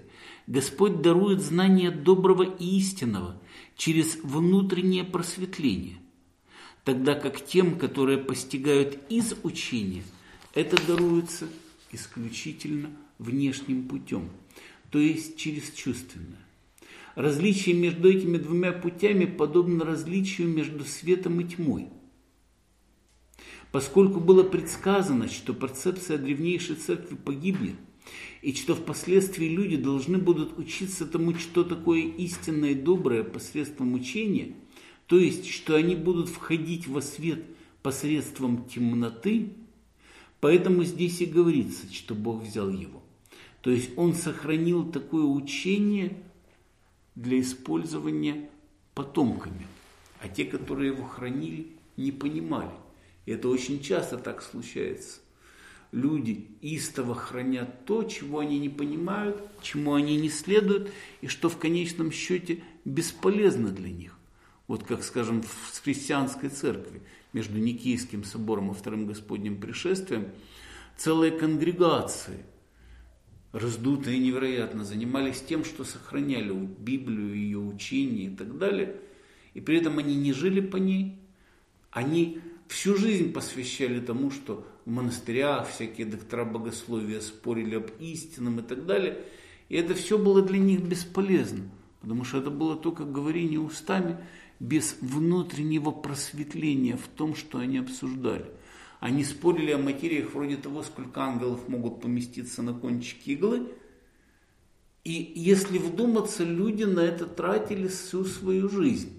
Господь дарует знание доброго и истинного через внутреннее просветление, тогда как тем, которые постигают из учения, это даруется исключительно внешним путем, то есть через чувственное. Различие между этими двумя путями подобно различию между светом и тьмой. Поскольку было предсказано, что перцепция древнейшей церкви погибнет, и что впоследствии люди должны будут учиться тому, что такое истинное и доброе посредством учения, то есть, что они будут входить во свет посредством темноты, поэтому здесь и говорится, что Бог взял его. То есть он сохранил такое учение для использования потомками, а те, которые его хранили, не понимали. И это очень часто так случается. Люди истово хранят то, чего они не понимают, чему они не следуют, и что в конечном счете бесполезно для них. Вот как, скажем, в христианской церкви между Никейским собором и Вторым Господним пришествием целые конгрегации, раздутые невероятно, занимались тем, что сохраняли Библию, ее учение и так далее. И при этом они не жили по ней, они всю жизнь посвящали тому, что в монастырях всякие доктора богословия спорили об истинном и так далее. И это все было для них бесполезно, потому что это было только говорение устами, без внутреннего просветления в том, что они обсуждали. Они спорили о материях вроде того, сколько ангелов могут поместиться на кончике иглы. И если вдуматься, люди на это тратили всю свою жизнь.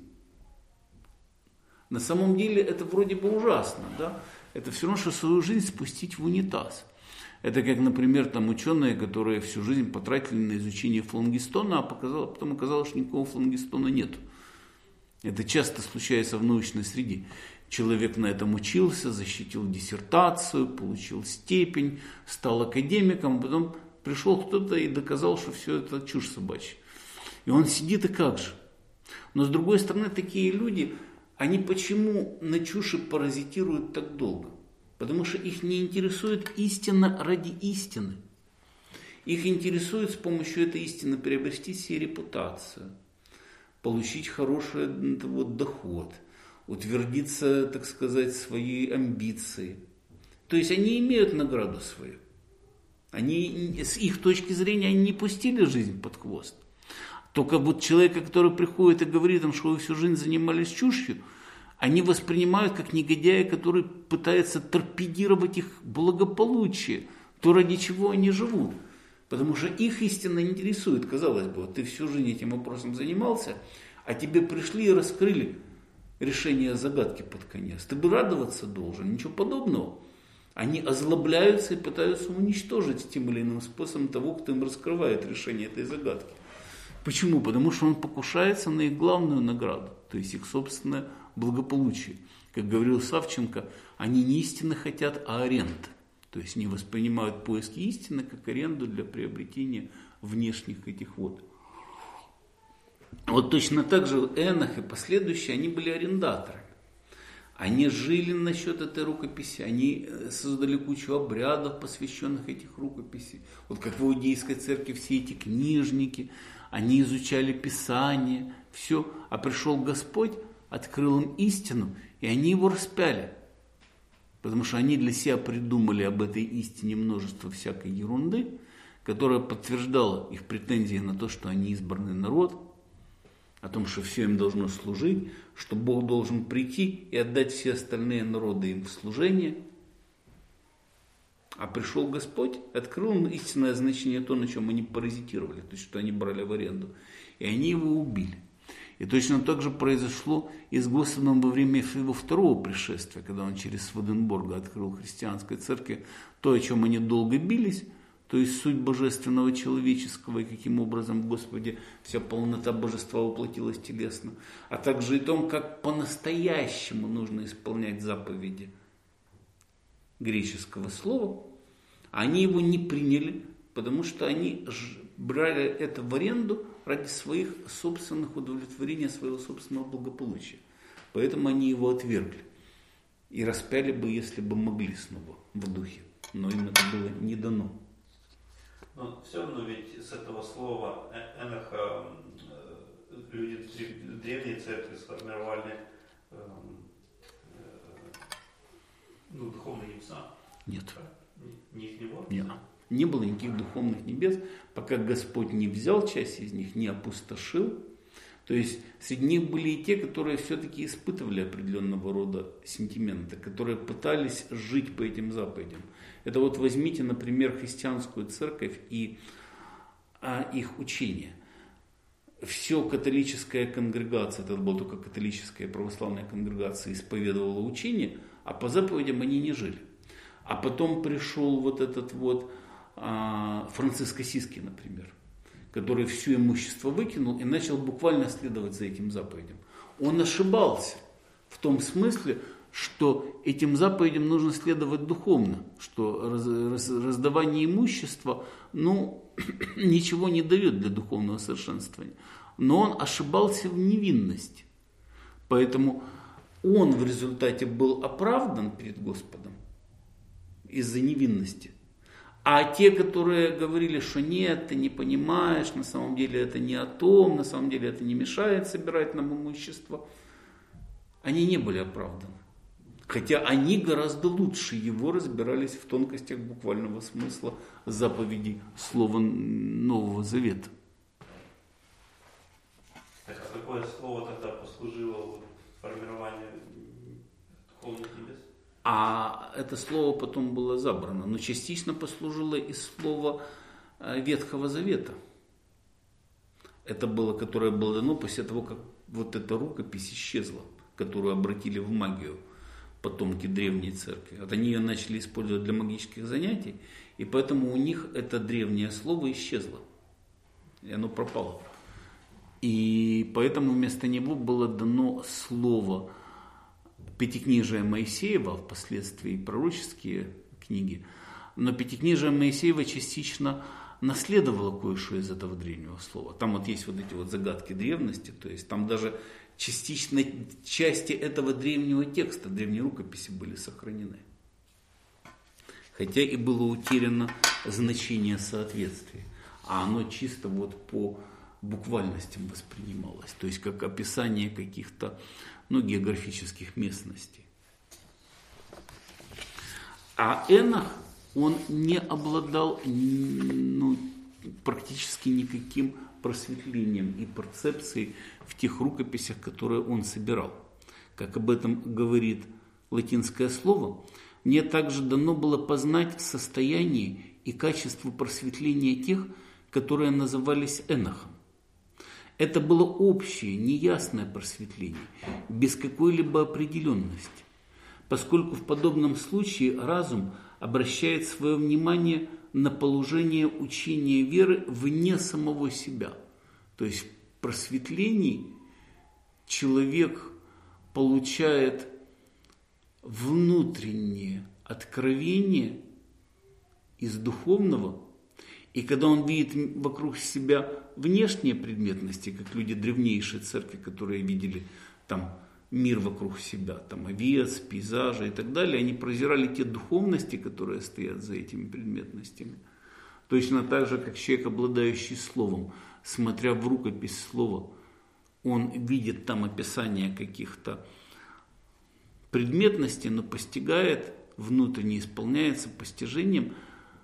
На самом деле это вроде бы ужасно, да? Это все равно, что свою жизнь спустить в унитаз. Это как, например, там ученые, которые всю жизнь потратили на изучение флангистона, а потом оказалось, что никакого флангистона нет. Это часто случается в научной среде. Человек на этом учился, защитил диссертацию, получил степень, стал академиком, потом пришел кто-то и доказал, что все это чушь собачья. И он сидит, и как же? Но с другой стороны, такие люди, они почему на чуши паразитируют так долго? Потому что их не интересует истина ради истины. Их интересует с помощью этой истины приобрести себе репутацию, получить хороший доход, утвердиться, так сказать, своей амбиции. То есть они имеют награду свою. Они, с их точки зрения, они не пустили жизнь под хвост. Только вот человека, который приходит и говорит им, что вы всю жизнь занимались чушью, они воспринимают как негодяя, который пытается торпедировать их благополучие, то, ради чего они живут. Потому что их истина не интересует. Казалось бы, вот ты всю жизнь этим вопросом занимался, а тебе пришли и раскрыли решение загадки под конец. Ты бы радоваться должен, ничего подобного. Они озлобляются и пытаются уничтожить тем или иным способом того, кто им раскрывает решение этой загадки. Почему? Потому что он покушается на их главную награду, то есть их собственное благополучие. Как говорил Савченко, они не истины хотят, а аренды. То есть не воспринимают поиски истины как аренду для приобретения внешних этих вот. Вот точно так же Энох и последующие, они были арендаторами. Они жили насчет этой рукописи, они создали кучу обрядов, посвященных этих рукописей. Вот как в Иудейской церкви все эти книжники, они изучали Писание, все. А пришел Господь, открыл им истину, и они его распяли. Потому что они для себя придумали об этой истине множество всякой ерунды, которая подтверждала их претензии на то, что они избранный народ, о том, что все им должно служить, что Бог должен прийти и отдать все остальные народы им в служение. А пришел Господь, открыл им истинное значение то, на чем они паразитировали, то есть что они брали в аренду, и они его убили. И точно так же произошло и с Господом во время его второго пришествия, когда он через Сваденборга открыл христианской церкви то, о чем они долго бились, то есть суть божественного человеческого, и каким образом в Господе вся полнота божества воплотилась телесно, а также и том, как по-настоящему нужно исполнять заповеди греческого слова. Они его не приняли, потому что они брали это в аренду ради своих собственных удовлетворения, своего собственного благополучия. Поэтому они его отвергли и распяли бы, если бы могли снова в духе. Но им это было не дано. Но все равно ведь с этого слова эноха люди древней церкви сформировали духовные небеса. Нет. Них не было? Нет. Не было никаких духовных небес, пока Господь не взял часть из них, не опустошил. То есть среди них были и те, которые все-таки испытывали определенного рода сентименты, которые пытались жить по этим заповедям. Это вот возьмите, например, христианскую церковь и их учение. Все католическая конгрегация, это была только католическая православная конгрегация, исповедовала учение, а по заповедям они не жили. А потом пришел вот этот вот Франциск Ассизский, например, который все имущество выкинул и начал буквально следовать за этим заповедям. Он ошибался в том смысле, что этим заповедям нужно следовать духовно, что раздавание имущества, ничего не дает для духовного совершенствования. Но он ошибался в невинности. Поэтому он в результате был оправдан перед Господом из-за невинности. А те, которые говорили, что нет, ты не понимаешь, на самом деле это не о том, на самом деле это не мешает собирать нам имущество, они не были оправданы. Хотя они гораздо лучше его разбирались в тонкостях буквального смысла заповедей слова Нового Завета. Так, а какое слово тогда послужило формированию духовных небес? А это слово потом было забрано, но частично послужило и слово Ветхого Завета. Это было, которое было дано после того, как вот эта рукопись исчезла, которую обратили в магию потомки древней церкви. Вот они ее начали использовать для магических занятий, и поэтому у них это древнее слово исчезло, и оно пропало. И поэтому вместо него было дано слово Пятикнижие Моисеева, впоследствии пророческие книги, но Пятикнижие Моисеева частично наследовало кое-что из этого древнего слова. Там вот есть вот эти вот загадки древности, то есть там даже частично части этого древнего текста, древней рукописи были сохранены. Хотя и было утеряно значение соответствия, а оно чисто вот по буквальностям воспринималось, то есть как описание каких-то географических местностей. А Энох, он не обладал практически никаким просветлением и перцепцией в тех рукописях, которые он собирал. Как об этом говорит латинское слово, мне также дано было познать состояние и качество просветления тех, которые назывались Энохом. Это было общее, неясное просветление, без какой-либо определенности, поскольку в подобном случае разум обращает свое внимание на положение учения веры вне самого себя. То есть в просветлении человек получает внутреннее откровение из духовного, и когда он видит вокруг себя внешние предметности, как люди древнейшей церкви, которые видели там мир вокруг себя, там овец, пейзажи и так далее, они прозирали те духовности, которые стоят за этими предметностями. Точно так же, как человек, обладающий словом, смотря в рукопись слова, он видит там описание каких-то предметностей, но постигает, внутренне исполняется постижением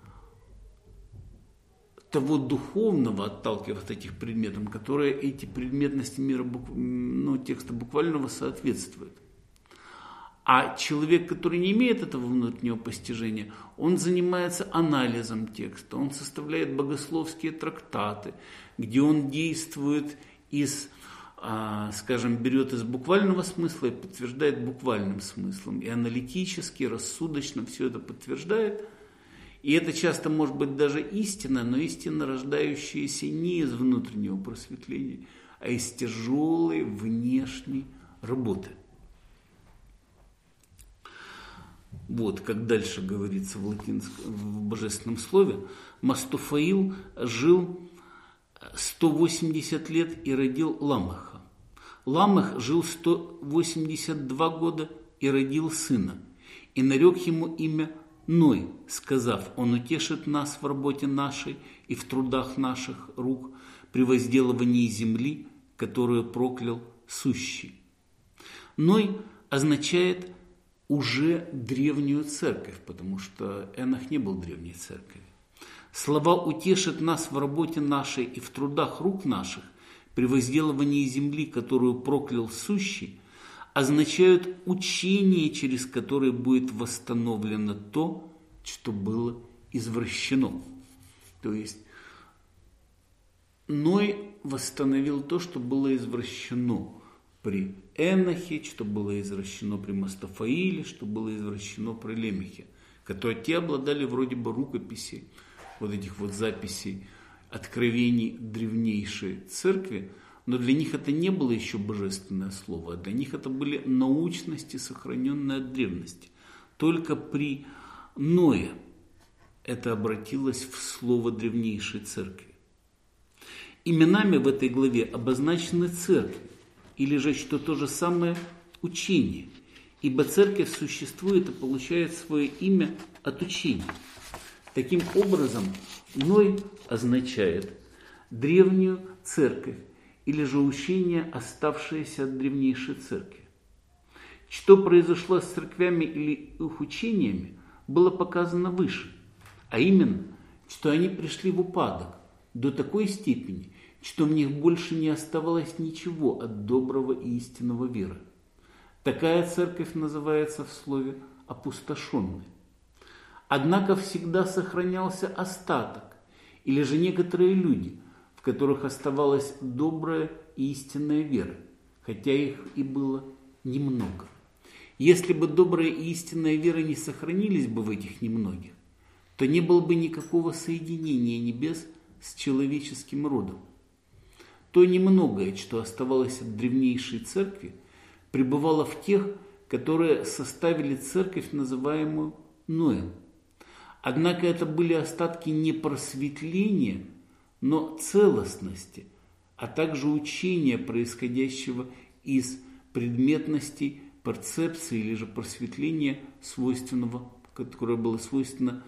того духовного, отталкиваясь от этих предметов, которые эти предметности мира, текста буквального соответствуют. А человек, который не имеет этого внутреннего постижения, он занимается анализом текста, он составляет богословские трактаты, где он действует берет из буквального смысла и подтверждает буквальным смыслом. И аналитически, рассудочно все это подтверждает. И это часто может быть даже истина, но истина, рождающаяся не из внутреннего просветления, а из тяжелой внешней работы. Вот, как дальше говорится в божественном слове, Мастуфаил жил 180 лет и родил Ламеха. Ламех жил 182 года и родил сына, и нарек ему имя Ной, сказав, он утешит нас в работе нашей и в трудах наших рук при возделывании земли, которую проклял сущий. Ной означает уже древнюю церковь, потому что Энох не был древней церковью. Слова «утешит нас в работе нашей и в трудах рук наших при возделывании земли, которую проклял сущий», означают учение, через которое будет восстановлено то, что было извращено. То есть Ной восстановил то, что было извращено при Энохе, что было извращено при Мастафаиле, что было извращено при Лемехе, которые те обладали вроде бы рукописей, вот этих вот записей, откровений древнейшей церкви, но для них это не было еще божественное слово, а для них это были научности, сохраненные от древности. Только при Ное это обратилось в слово древнейшей церкви. Именами в этой главе обозначены церкви, или же, что то же самое, учение, ибо церковь существует и получает свое имя от учения. Таким образом, Ной означает древнюю церковь, или же учение, оставшееся от древнейшей церкви. Что произошло с церквями или их учениями, было показано выше, а именно, что они пришли в упадок до такой степени, что в них больше не оставалось ничего от доброго и истинного веры. Такая церковь называется в слове «опустошенной». Однако всегда сохранялся остаток, или же некоторые люди, в которых оставалась добрая и истинная вера, хотя их и было немного. Если бы добрая и истинная вера не сохранились бы в этих немногих, то не было бы никакого соединения небес с человеческим родом. То немногое, что оставалось от древнейшей церкви, пребывало в тех, которые составили церковь, называемую Ноем. Однако это были остатки не просветления, но целостности, а также учения, происходящего из предметностей, перцепции или же просветления, свойственного, которое было свойственно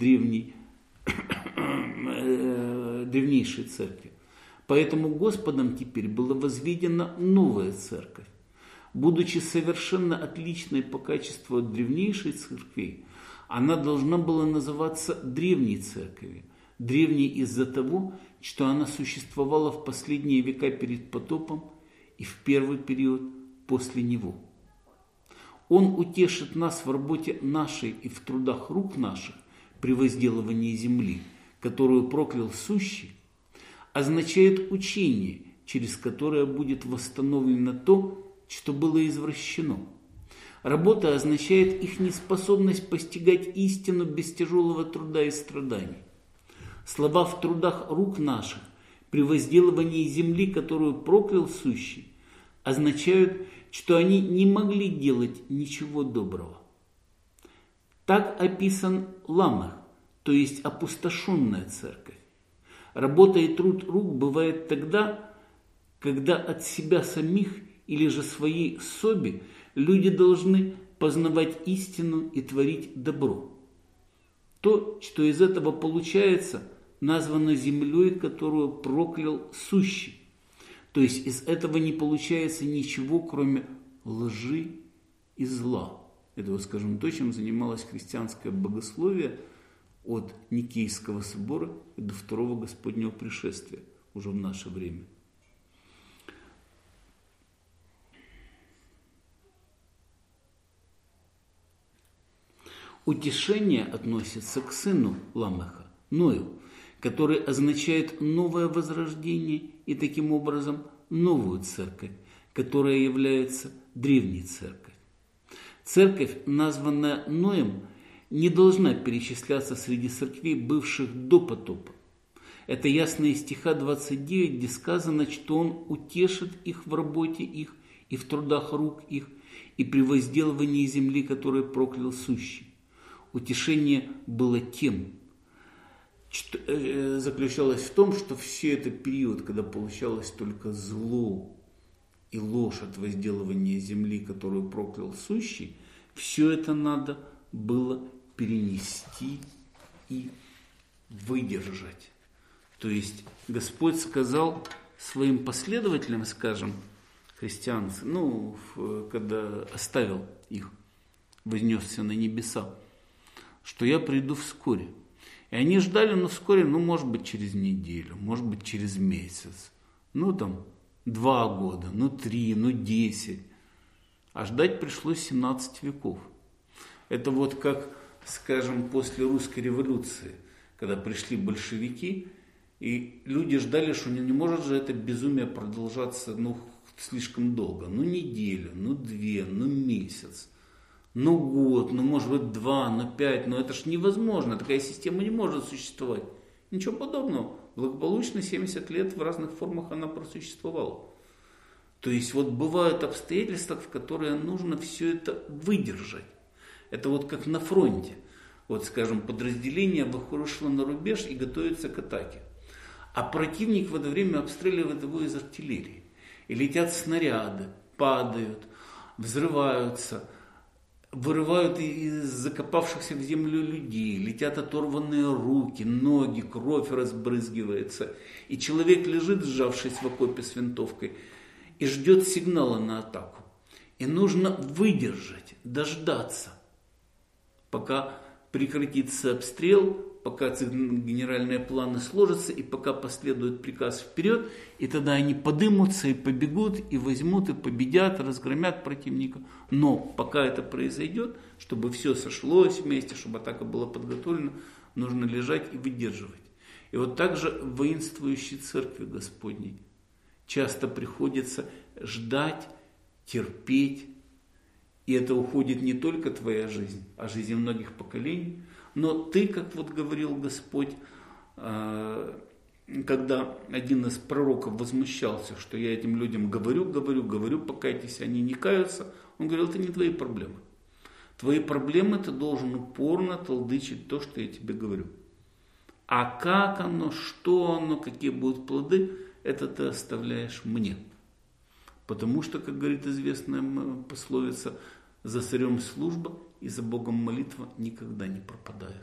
древнейшей церкви. Поэтому Господом теперь была возведена новая церковь. Будучи совершенно отличной по качеству от древнейшей церкви, она должна была называться древней церковью. Древней из-за того, что она существовала в последние века перед потопом и в первый период после него. Он утешит нас в работе нашей и в трудах рук наших при возделывании земли, которую проклял сущий, означает учение, через которое будет восстановлено то, что было извращено. Работа означает их неспособность постигать истину без тяжелого труда и страданий. Слова «в трудах рук наших» при возделывании земли, которую проклял сущий, означают, что они не могли делать ничего доброго. Так описан Ламех, то есть опустошенная церковь. Работа и труд рук бывает тогда, когда от себя самих или же своей соби люди должны познавать истину и творить добро. То, что из этого получается, названо землей, которую проклял сущий. То есть из этого не получается ничего, кроме лжи и зла. Это, вот, скажем, то, чем занималось христианское богословие от Никейского собора до второго Господнего пришествия, уже в наше время. Утешение относится к сыну Ламеха, Ною, который означает новое возрождение и таким образом новую церковь, которая является древней церковью. Церковь, названная Ноем, не должна перечисляться среди церквей, бывших до потопа. Это ясно из стиха 29, где сказано, что он утешит их в работе их и в трудах рук их, и при возделывании земли, которую проклял сущий. Утешение было тем, что заключалось в том, что все этот период, когда получалось только зло и ложь от возделывания земли, которую проклял сущий, все это надо было перенести и выдержать. То есть Господь сказал своим последователям, скажем, христианцам, когда оставил их, вознесся на небеса, что я приду вскоре. И они ждали, вскоре, может быть, через неделю, может быть, через месяц, 2 года, 3, 10. А ждать пришлось 17 веков. Это вот как, скажем, после русской революции, когда пришли большевики, и люди ждали, что не может же это безумие продолжаться слишком долго. Неделю, 2, месяц, год, может быть 2, 5. Это ж невозможно, такая система не может существовать. Ничего подобного. Благополучно 70 лет в разных формах она просуществовала. То есть бывают обстоятельства, в которые нужно все это выдержать. Это как на фронте. Скажем, подразделение вышло на рубеж и готовится к атаке. А противник в это время обстреливает его из артиллерии. И летят снаряды, падают, взрываются, вырывают из закопавшихся в землю людей, летят оторванные руки, ноги, кровь разбрызгивается. И человек лежит, сжавшись в окопе с винтовкой, и ждет сигнала на атаку. И нужно выдержать, дождаться, пока прекратится обстрел, пока генеральные планы сложатся, и пока последует приказ вперед, и тогда они подымутся и побегут, и возьмут, и победят, разгромят противника. Но пока это произойдет, чтобы все сошлось вместе, чтобы атака была подготовлена, нужно лежать и выдерживать. И также в воинствующей церкви Господней часто приходится ждать, терпеть. И это уходит не только твоя жизнь, а жизнь многих поколений. Но ты, как говорил Господь, когда один из пророков возмущался, что я этим людям говорю, покайтесь, они не каются, он говорил, это не твои проблемы. Твои проблемы ты должен упорно толдычить то, что я тебе говорю. А как оно, что оно, какие будут плоды, это ты оставляешь мне. Потому что, как говорит известная пословица, за царем служба и за Богом молитва никогда не пропадают.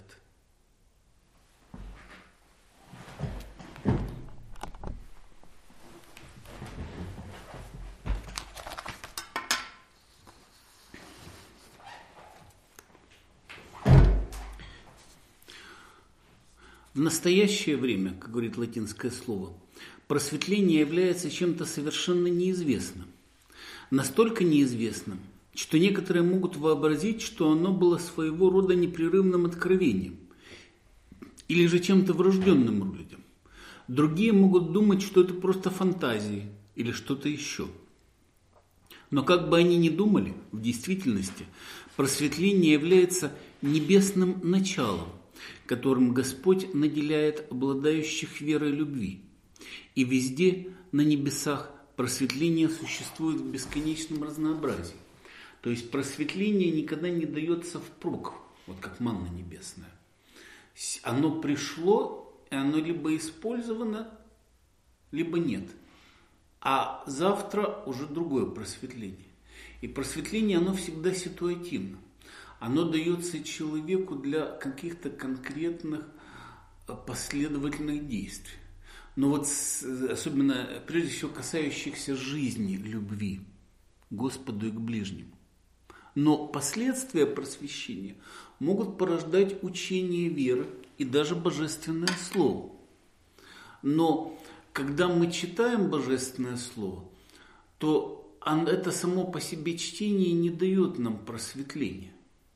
В настоящее время, как говорит латинское слово, просветление является чем-то совершенно неизвестным. Настолько неизвестным, что некоторые могут вообразить, что оно было своего рода непрерывным откровением или же чем-то врожденным людям. Другие могут думать, что это просто фантазии или что-то еще. Но как бы они ни думали, в действительности просветление является небесным началом, которым Господь наделяет обладающих верой любви. И везде на небесах просветление существует в бесконечном разнообразии. То есть просветление никогда не дается впрок, как манна небесная. Оно пришло, и оно либо использовано, либо нет. А завтра уже другое просветление. И просветление, оно всегда ситуативно. Оно дается человеку для каких-то конкретных последовательных действий. Но особенно, прежде всего, касающихся жизни, любви к Господу и к ближнему. Но последствия просвещения могут порождать учение веры и даже божественное слово. Но когда мы читаем божественное слово, то это само по себе чтение не дает нам просветления.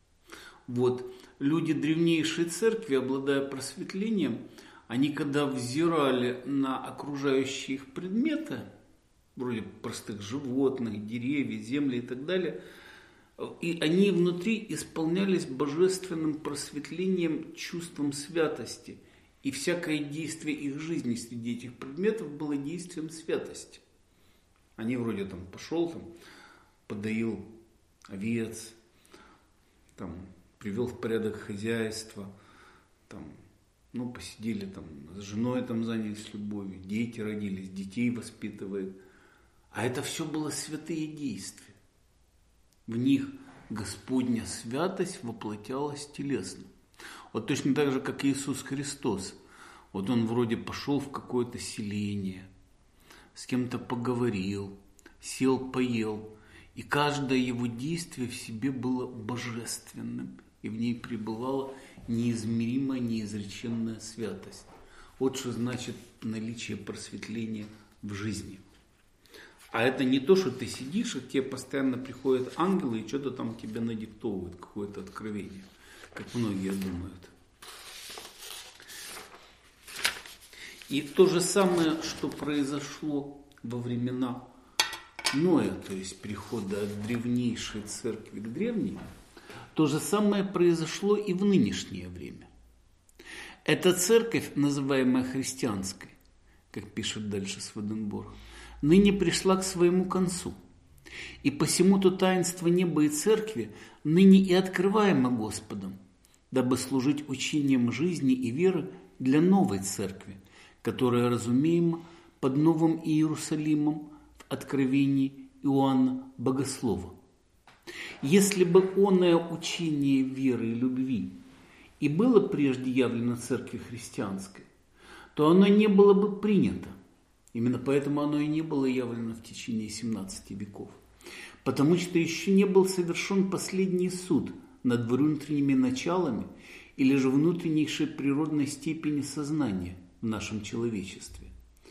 Люди древнейшей церкви, обладая просветлением, они когда взирали на окружающие их предметы, вроде простых животных, деревьев, земли и так далее, и они внутри исполнялись божественным просветлением, чувством святости. И всякое действие их жизни среди этих предметов было действием святости. Они вроде пошел, подоил овец, привел в порядок хозяйство, посидели с женой занялись любовью, дети родились, детей воспитывает. А это все было святые действия. В них Господня святость воплощалась телесно. Вот точно так же, как Иисус Христос. Вот он вроде пошел в какое-то селение, с кем-то поговорил, сел, поел. И каждое его действие в себе было божественным. И в ней пребывала неизмеримая, неизреченная святость. Вот что значит наличие просветления в жизни. А это не то, что ты сидишь, и к тебе постоянно приходят ангелы и что-то там тебе надиктовывают, какое-то откровение, как многие думают. И то же самое, что произошло во времена Ноя, то есть перехода от древнейшей церкви к древней, то же самое произошло и в нынешнее время. Эта церковь, называемая христианской, как пишет дальше Сведенборг, ныне пришла к своему концу. И посему то таинство неба и церкви ныне и открываемо Господом, дабы служить учением жизни и веры для новой церкви, которая разумеема под Новым Иерусалимом в откровении Иоанна Богослова. Если бы оное учение веры и любви и было прежде явлено церкви христианской, то оно не было бы принято. Именно поэтому оно и не было явлено в течение 17 веков. Потому что еще не был совершен последний суд над внутренними началами или же внутреннейшей природной степени сознания в нашем человечестве,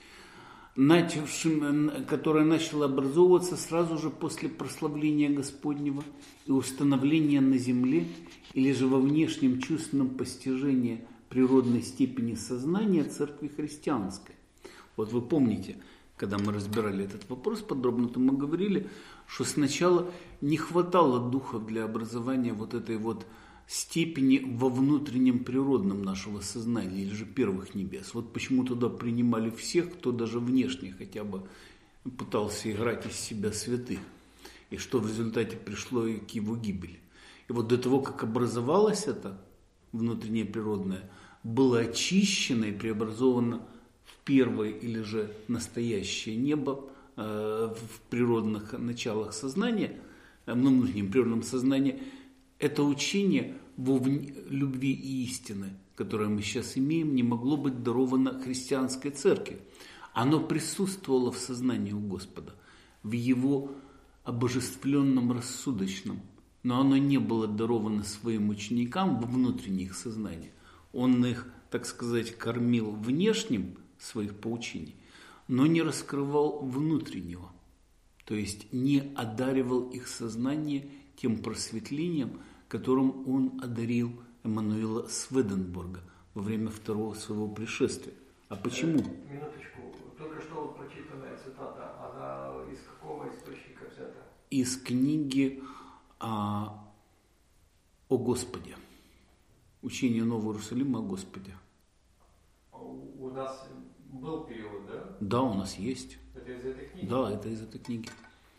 которое начало образовываться сразу же после прославления Господнего и установления на земле или же во внешнем чувственном постижении природной степени сознания церкви христианской. Вот вы помните, когда мы разбирали этот вопрос подробно, то мы говорили, что сначала не хватало духов для образования вот этой вот степени во внутреннем природном нашего сознания, или же первых небес. Вот почему туда принимали всех, кто даже внешне хотя бы пытался играть из себя святых, и что в результате пришло и к его гибели. И вот до того, как образовалось это внутреннее природное, было очищено и преобразовано в первое или же настоящее небо в природных началах сознания, в внутреннем природном сознании. Это учение во любви и истины, которое мы сейчас имеем, не могло быть даровано христианской церкви. Оно присутствовало в сознании у Господа, в его обожествленном рассудочном, но оно не было даровано своим ученикам во внутреннее их сознание. Он их, так сказать, кормил внешним своих поучений, но не раскрывал внутреннего, то есть не одаривал их сознание тем просветлением, которым он одарил Эммануила Сведенборга во время второго своего пришествия. А почему? Минуточку. Только что прочитанная цитата, она из какого источника взята? Из книги о Господе. Учение Нового Иерусалима о Господе. У нас был перевод, да? Да, у нас есть. Это из этой книги? Да, это из этой книги.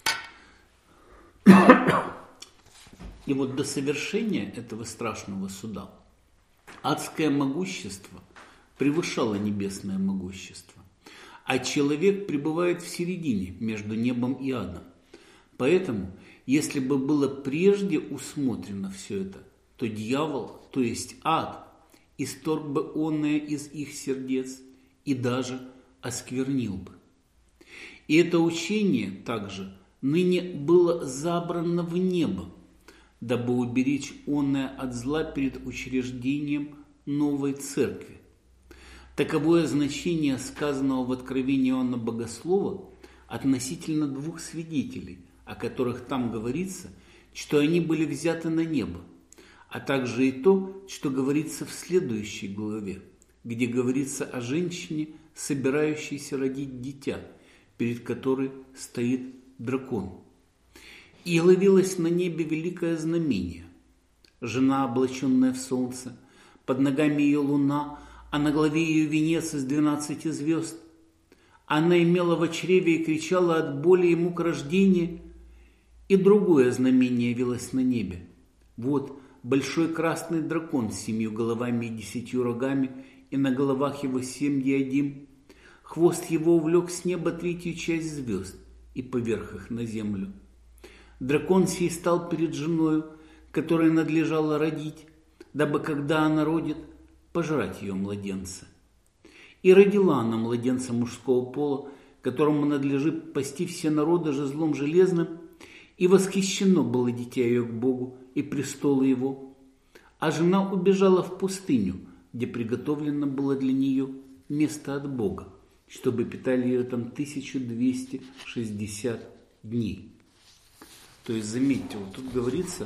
И вот до совершения этого страшного суда адское могущество превышало небесное могущество, а человек пребывает в середине между небом и адом. Поэтому, если бы было прежде усмотрено все это, то дьявол, то есть ад, исторг бы оное из их сердец и даже осквернил бы. И это учение также ныне было забрано в небо, дабы уберечь оное от зла перед учреждением новой церкви. Таковое значение сказанного в Откровении Иоанна Богослова относительно двух свидетелей, о которых там говорится, что они были взяты на небо, а также и то, что говорится в следующей главе, где говорится о женщине, собирающейся родить дитя, перед которой стоит дракон. И явилось на небе великое знамение. Жена, облаченная в солнце, под ногами ее луна, а на голове ее венец из 12 звезд. Она имела в чреве и кричала от боли и мук рождения. И другое знамение явилось на небе. Вот большой красный дракон с 7 головами и 10 рогами, и на головах его 7 диадим. Хвост его увлек с неба 3 часть звезд и поверх их на землю. Дракон сей стал перед женою, которой надлежало родить, дабы, когда она родит, пожрать ее младенца. И родила она младенца мужского пола, которому надлежит пасти все народы жезлом железным, и восхищено было дитя ее к Богу и престолу его. А жена убежала в пустыню, где приготовлено было для нее место от Бога, чтобы питали ее там 1260 дней. То есть, заметьте, вот тут говорится,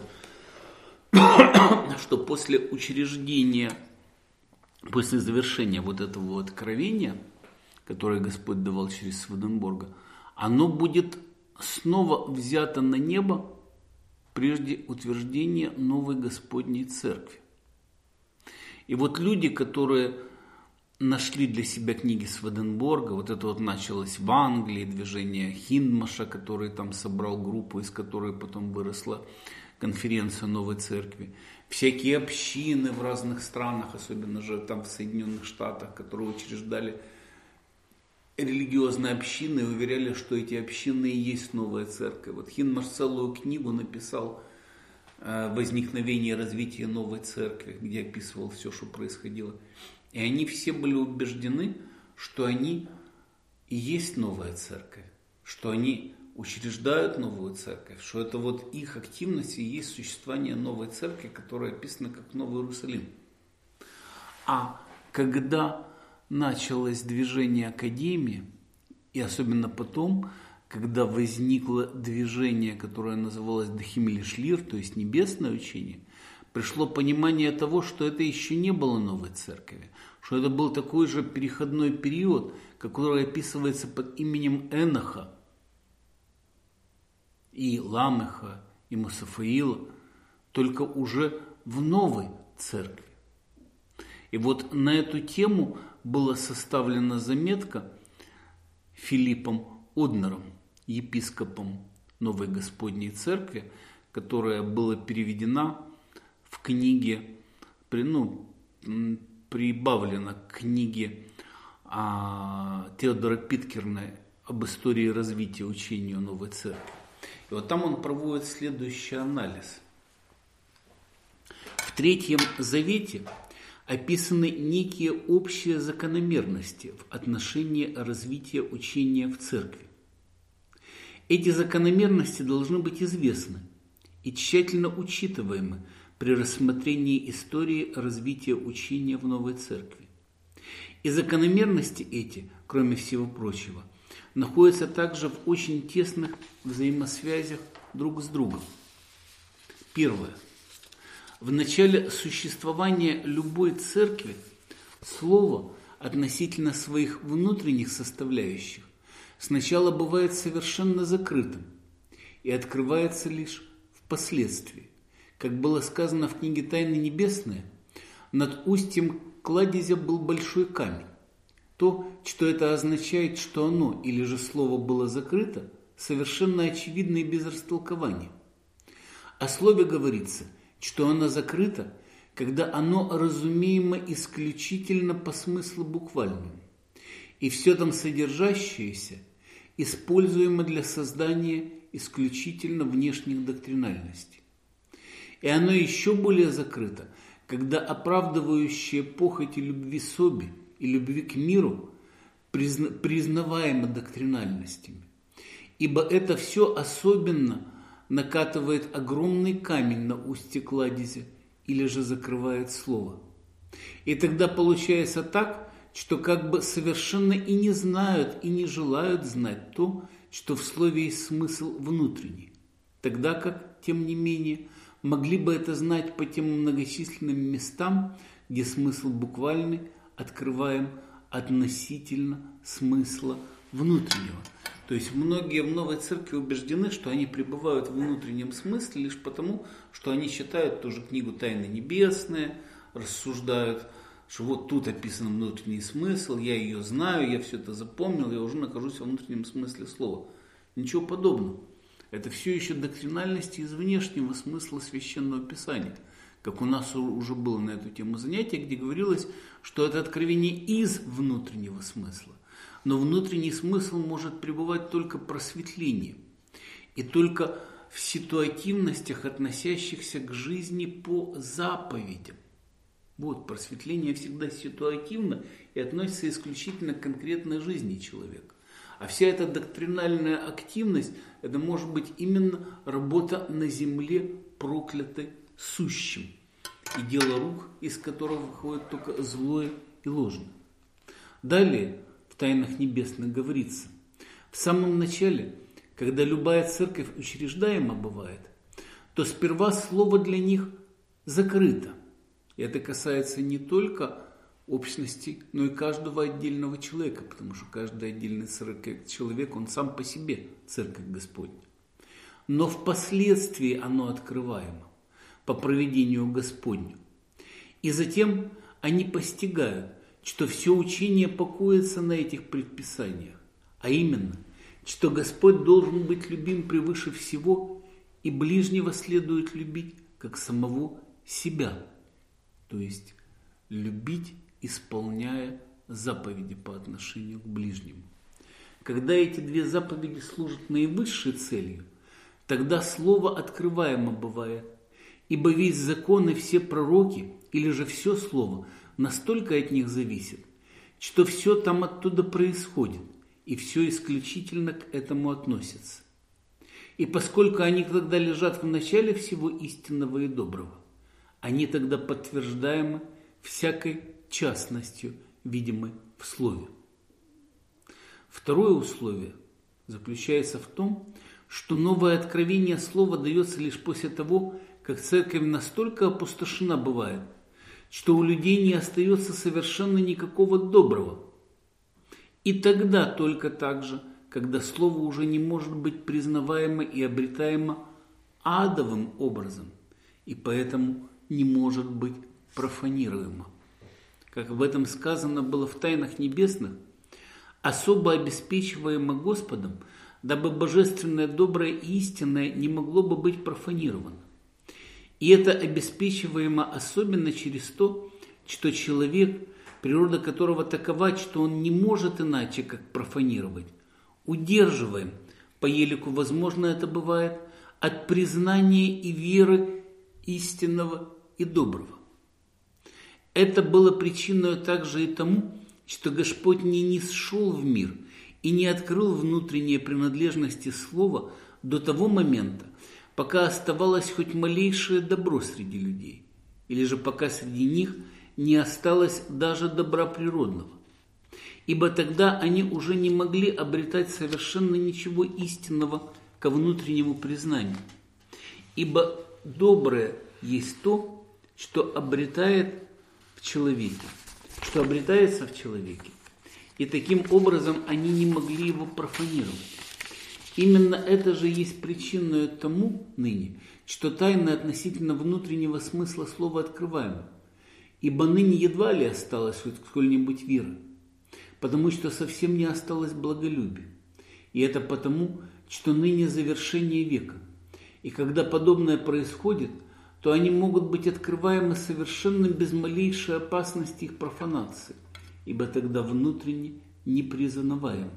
что после учреждения, после завершения вот этого откровения, которое Господь давал через Сведенборга, оно будет снова взято на небо прежде утверждения новой Господней Церкви. И вот люди, которые нашли для себя книги Сведенборга, вот это вот началось в Англии, движение Хиндмаша, который там собрал группу, из которой потом выросла конференция Новой Церкви, всякие общины в разных странах, особенно же там в Соединенных Штатах, которые учреждали религиозные общины и уверяли, что эти общины и есть новая церковь. Вот Хиндмаш целую книгу написал «Возникновение и развитие новой церкви», где описывал все, что происходило. И они все были убеждены, что они и есть новая церковь, что они учреждают новую церковь, что это вот их активность и есть существование новой церкви, которая описана как Новый Иерусалим. А когда началось движение Академии, и особенно потом, когда возникло движение, которое называлось Дхимли-Шлир, то есть небесное учение, пришло понимание того, что это еще не было новой церкви, что это был такой же переходной период, который описывается под именем Эноха, и Ламеха, и Мусафаила, только уже в новой церкви. И вот на эту тему была составлена заметка Филиппом Однером, епископом Новой Господней Церкви, которая была переведена в книге, прибавлена к книге Теодора Питкерна об истории развития учения Новой Церкви. И вот там он проводит следующий анализ. В Третьем Завете описаны некие общие закономерности в отношении развития учения в церкви. Эти закономерности должны быть известны и тщательно учитываемы при рассмотрении истории развития учения в новой церкви. И закономерности эти, кроме всего прочего, находятся также в очень тесных взаимосвязях друг с другом. Первое. В начале существования любой церкви слово относительно своих внутренних составляющих сначала бывает совершенно закрытым и открывается лишь впоследствии. Как было сказано в книге «Тайны небесные», над устьем кладезя был большой камень. То, что это означает, что оно или же слово было закрыто, совершенно очевидно и без растолкования. О слове говорится, что оно закрыто, когда оно разумеемо исключительно по смыслу буквальному, и все там содержащееся используемо для создания исключительно внешних доктринальностей. И оно еще более закрыто, когда оправдывающие похоти любви соби и любви к миру признаваемо доктринальностями. Ибо это все особенно накатывает огромный камень на устье кладезя или же закрывает слово. И тогда получается так, что как бы совершенно и не знают, и не желают знать то, что в слове есть смысл внутренний. Тогда как, тем не менее, могли бы это знать по тем многочисленным местам, где смысл буквальный открываем относительно смысла внутреннего. То есть многие в Новой Церкви убеждены, что они пребывают в внутреннем смысле лишь потому, что они читают ту же книгу «Тайны небесные», рассуждают, что вот тут описан внутренний смысл, я ее знаю, я все это запомнил, я уже нахожусь во внутреннем смысле слова. Ничего подобного. Это все еще доктринальности из внешнего смысла Священного Писания. Как у нас уже было на эту тему занятие, где говорилось, что это откровение из внутреннего смысла. Но внутренний смысл может пребывать только просветлением. И только в ситуативностях, относящихся к жизни по заповедям. Вот, просветление всегда ситуативно и относится исключительно к конкретной жизни человека. А вся эта доктринальная активность, это может быть именно работа на земле проклятой сущим. И дело рук, из которого выходит только злое и ложное. Далее в Тайнах Небесных говорится, в самом начале, когда любая церковь учреждаема бывает, то сперва слово для них закрыто. И это касается не только общности, но и каждого отдельного человека, потому что каждый отдельный человек, он сам по себе церковь Господня. Но впоследствии оно открываемо по провидению Господню. И затем они постигают, что все учение покоится на этих предписаниях, а именно, что Господь должен быть любим превыше всего, и ближнего следует любить, как самого себя, то есть любить, исполняя заповеди по отношению к ближнему. Когда эти две заповеди служат наивысшей целью, тогда слово открываемо бывает, ибо весь закон и все пророки, или же все слово, настолько от них зависит, что все там оттуда происходит, и все исключительно к этому относится. И поскольку они тогда лежат в начале всего истинного и доброго, они тогда подтверждаемы всякой частностью, видимой в слове. Второе условие заключается в том, что новое откровение слова дается лишь после того, как церковь настолько опустошена бывает, что у людей не остается совершенно никакого доброго. И тогда только так же, когда слово уже не может быть признаваемо и обретаемо адовым образом, и поэтому не может быть профанируемо. Как в этом сказано было в Тайнах Небесных, особо обеспечиваемо Господом, дабы божественное, доброе и истинное не могло бы быть профанировано. И это обеспечиваемо особенно через то, что человек, природа которого такова, что он не может иначе, как профанировать, удерживаем, по елику возможно это бывает, от признания и веры истинного и доброго. Это было причиной также и тому, что Господь не нисшел в мир и не открыл внутренние принадлежности слова до того момента, пока оставалось хоть малейшее добро среди людей, или же пока среди них не осталось даже добра природного. Ибо тогда они уже не могли обретать совершенно ничего истинного ко внутреннему признанию. Ибо доброе есть то, что обретает в человеке, что обретается в человеке. И таким образом они не могли его профанировать. Именно это же есть причиной тому ныне, что тайна относительно внутреннего смысла слова открываема. Ибо ныне едва ли осталось хоть сколь-нибудь веры, потому что совсем не осталось благолюбия. И это потому, что ныне завершение века. И когда подобное происходит, то они могут быть открываемы совершенно без малейшей опасности их профанации, ибо тогда внутренне непризнаваемы.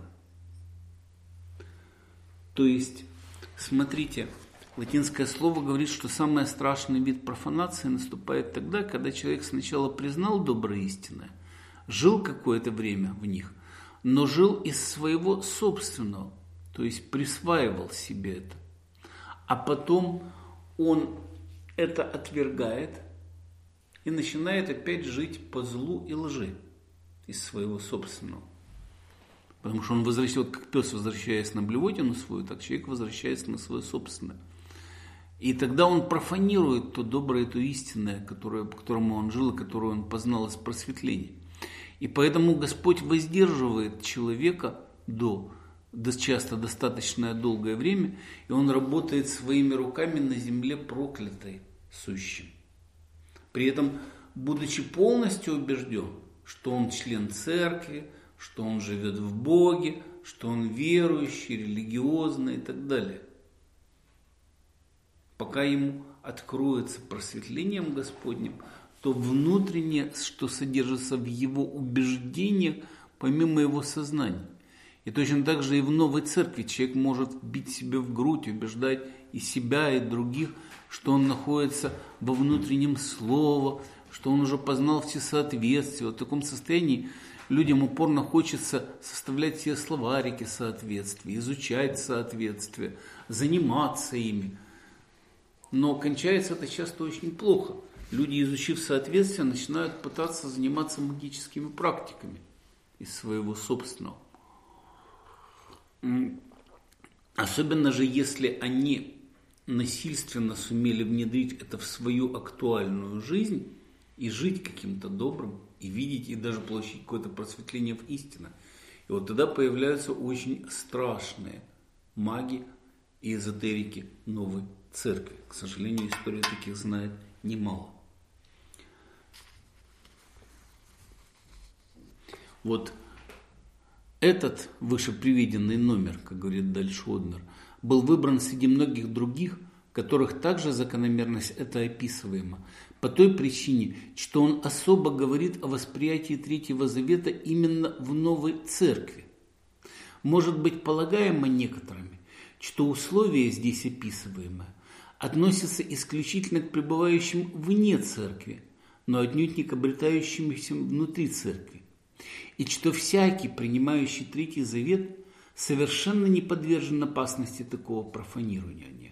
То есть, смотрите, латинское слово говорит, что самый страшный вид профанации наступает тогда, когда человек сначала признал доброе истинное, жил какое-то время в них, но жил из своего собственного, то есть присваивал себе это. А потом он это отвергает и начинает опять жить по злу и лжи из своего собственного. Потому что он возвращается, вот как пес, возвращаясь на блевотину свою, так человек возвращается на свое собственное. И тогда он профанирует то доброе, то истинное, по которому он жил, и которое он познал из просветления. И поэтому Господь воздерживает человека часто достаточно долгое время, и он работает своими руками на земле проклятой сущим. При этом, будучи полностью убежден, что он член церкви, что он живет в Боге, что он верующий, религиозный и так далее. Пока ему откроется просветлением Господним, то внутреннее, что содержится в его убеждениях, помимо его сознания. И точно так же и в новой церкви человек может бить себе в грудь, убеждать и себя, и других, что он находится во внутреннем Слове, что он уже познал все соответствия. Вот в таком состоянии людям упорно хочется составлять все словарики соответствия, изучать соответствия, заниматься ими. Но кончается это часто очень плохо. Люди, изучив соответствие, начинают пытаться заниматься магическими практиками из своего собственного. Особенно же, если они насильственно сумели внедрить это в свою актуальную жизнь и жить каким-то добрым, и видеть, и даже получить какое-то просветление в истине. И вот тогда появляются очень страшные маги и эзотерики новой церкви. К сожалению, история таких знает немало. Вот этот вышеприведенный номер, как говорит дальше Однер, был выбран среди многих других, в которых также закономерность это описываема, по той причине, что он особо говорит о восприятии Третьего Завета именно в новой церкви. Может быть полагаемо некоторыми, что условия здесь описываемые относятся исключительно к пребывающим вне церкви, но отнюдь не к обретающимся внутри церкви, и что всякий, принимающий Третий Завет, совершенно не подвержен опасности такого профанирования.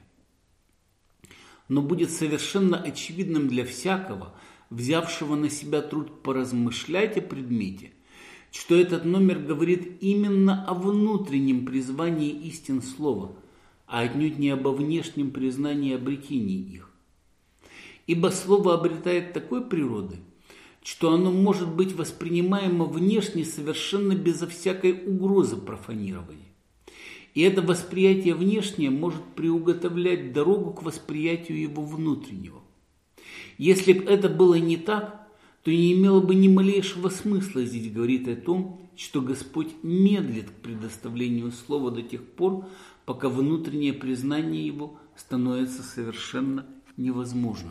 Но будет совершенно очевидным для всякого, взявшего на себя труд поразмышлять о предмете, что этот номер говорит именно о внутреннем призвании истин слова, а отнюдь не обо внешнем признании обретений их. Ибо слово обретает такой природы, что оно может быть воспринимаемо внешне совершенно безо всякой угрозы профанирования. И это восприятие внешнее может приуготовлять дорогу к восприятию его внутреннего. Если бы это было не так, то не имело бы ни малейшего смысла здесь говорить о том, что Господь медлит к предоставлению слова до тех пор, пока внутреннее признание его становится совершенно невозможным.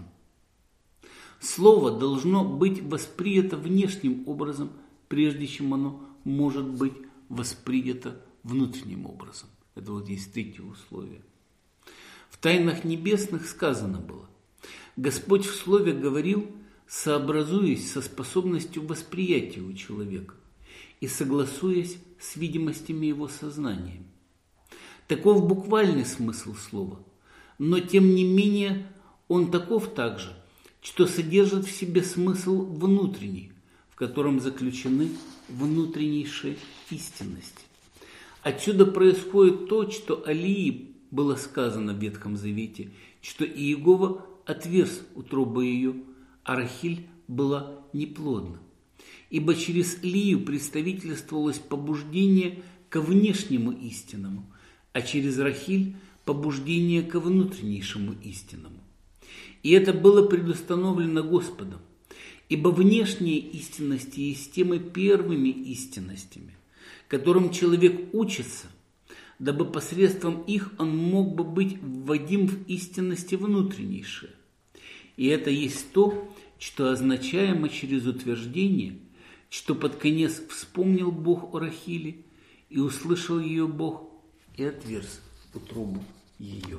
Слово должно быть воспринято внешним образом, прежде чем оно может быть воспринято внутренним образом. Это вот есть третье условие. В тайнах небесных сказано было: Господь в слове говорил, сообразуясь со способностью восприятия у человека и согласуясь с видимостями его сознания. Таков буквальный смысл слова, но тем не менее он таков также, что содержит в себе смысл внутренний, в котором заключены внутреннейшие истинности. Отсюда происходит то, что о Лии было сказано в Ветхом Завете, что Иегова отверз утробу ее, а Рахиль была неплодна. Ибо через Лию представительствовалось побуждение ко внешнему истинному, а через Рахиль побуждение ко внутреннейшему истинному. И это было предустановлено Господом, ибо внешние истинности есть темы первыми истинностями, которым человек учится, дабы посредством их он мог бы быть вводим в истинности внутреннейшие. И это есть то, что означаемо через утверждение, что под конец вспомнил Бог о Рахиле, и услышал ее Бог, и отверз утробу ее.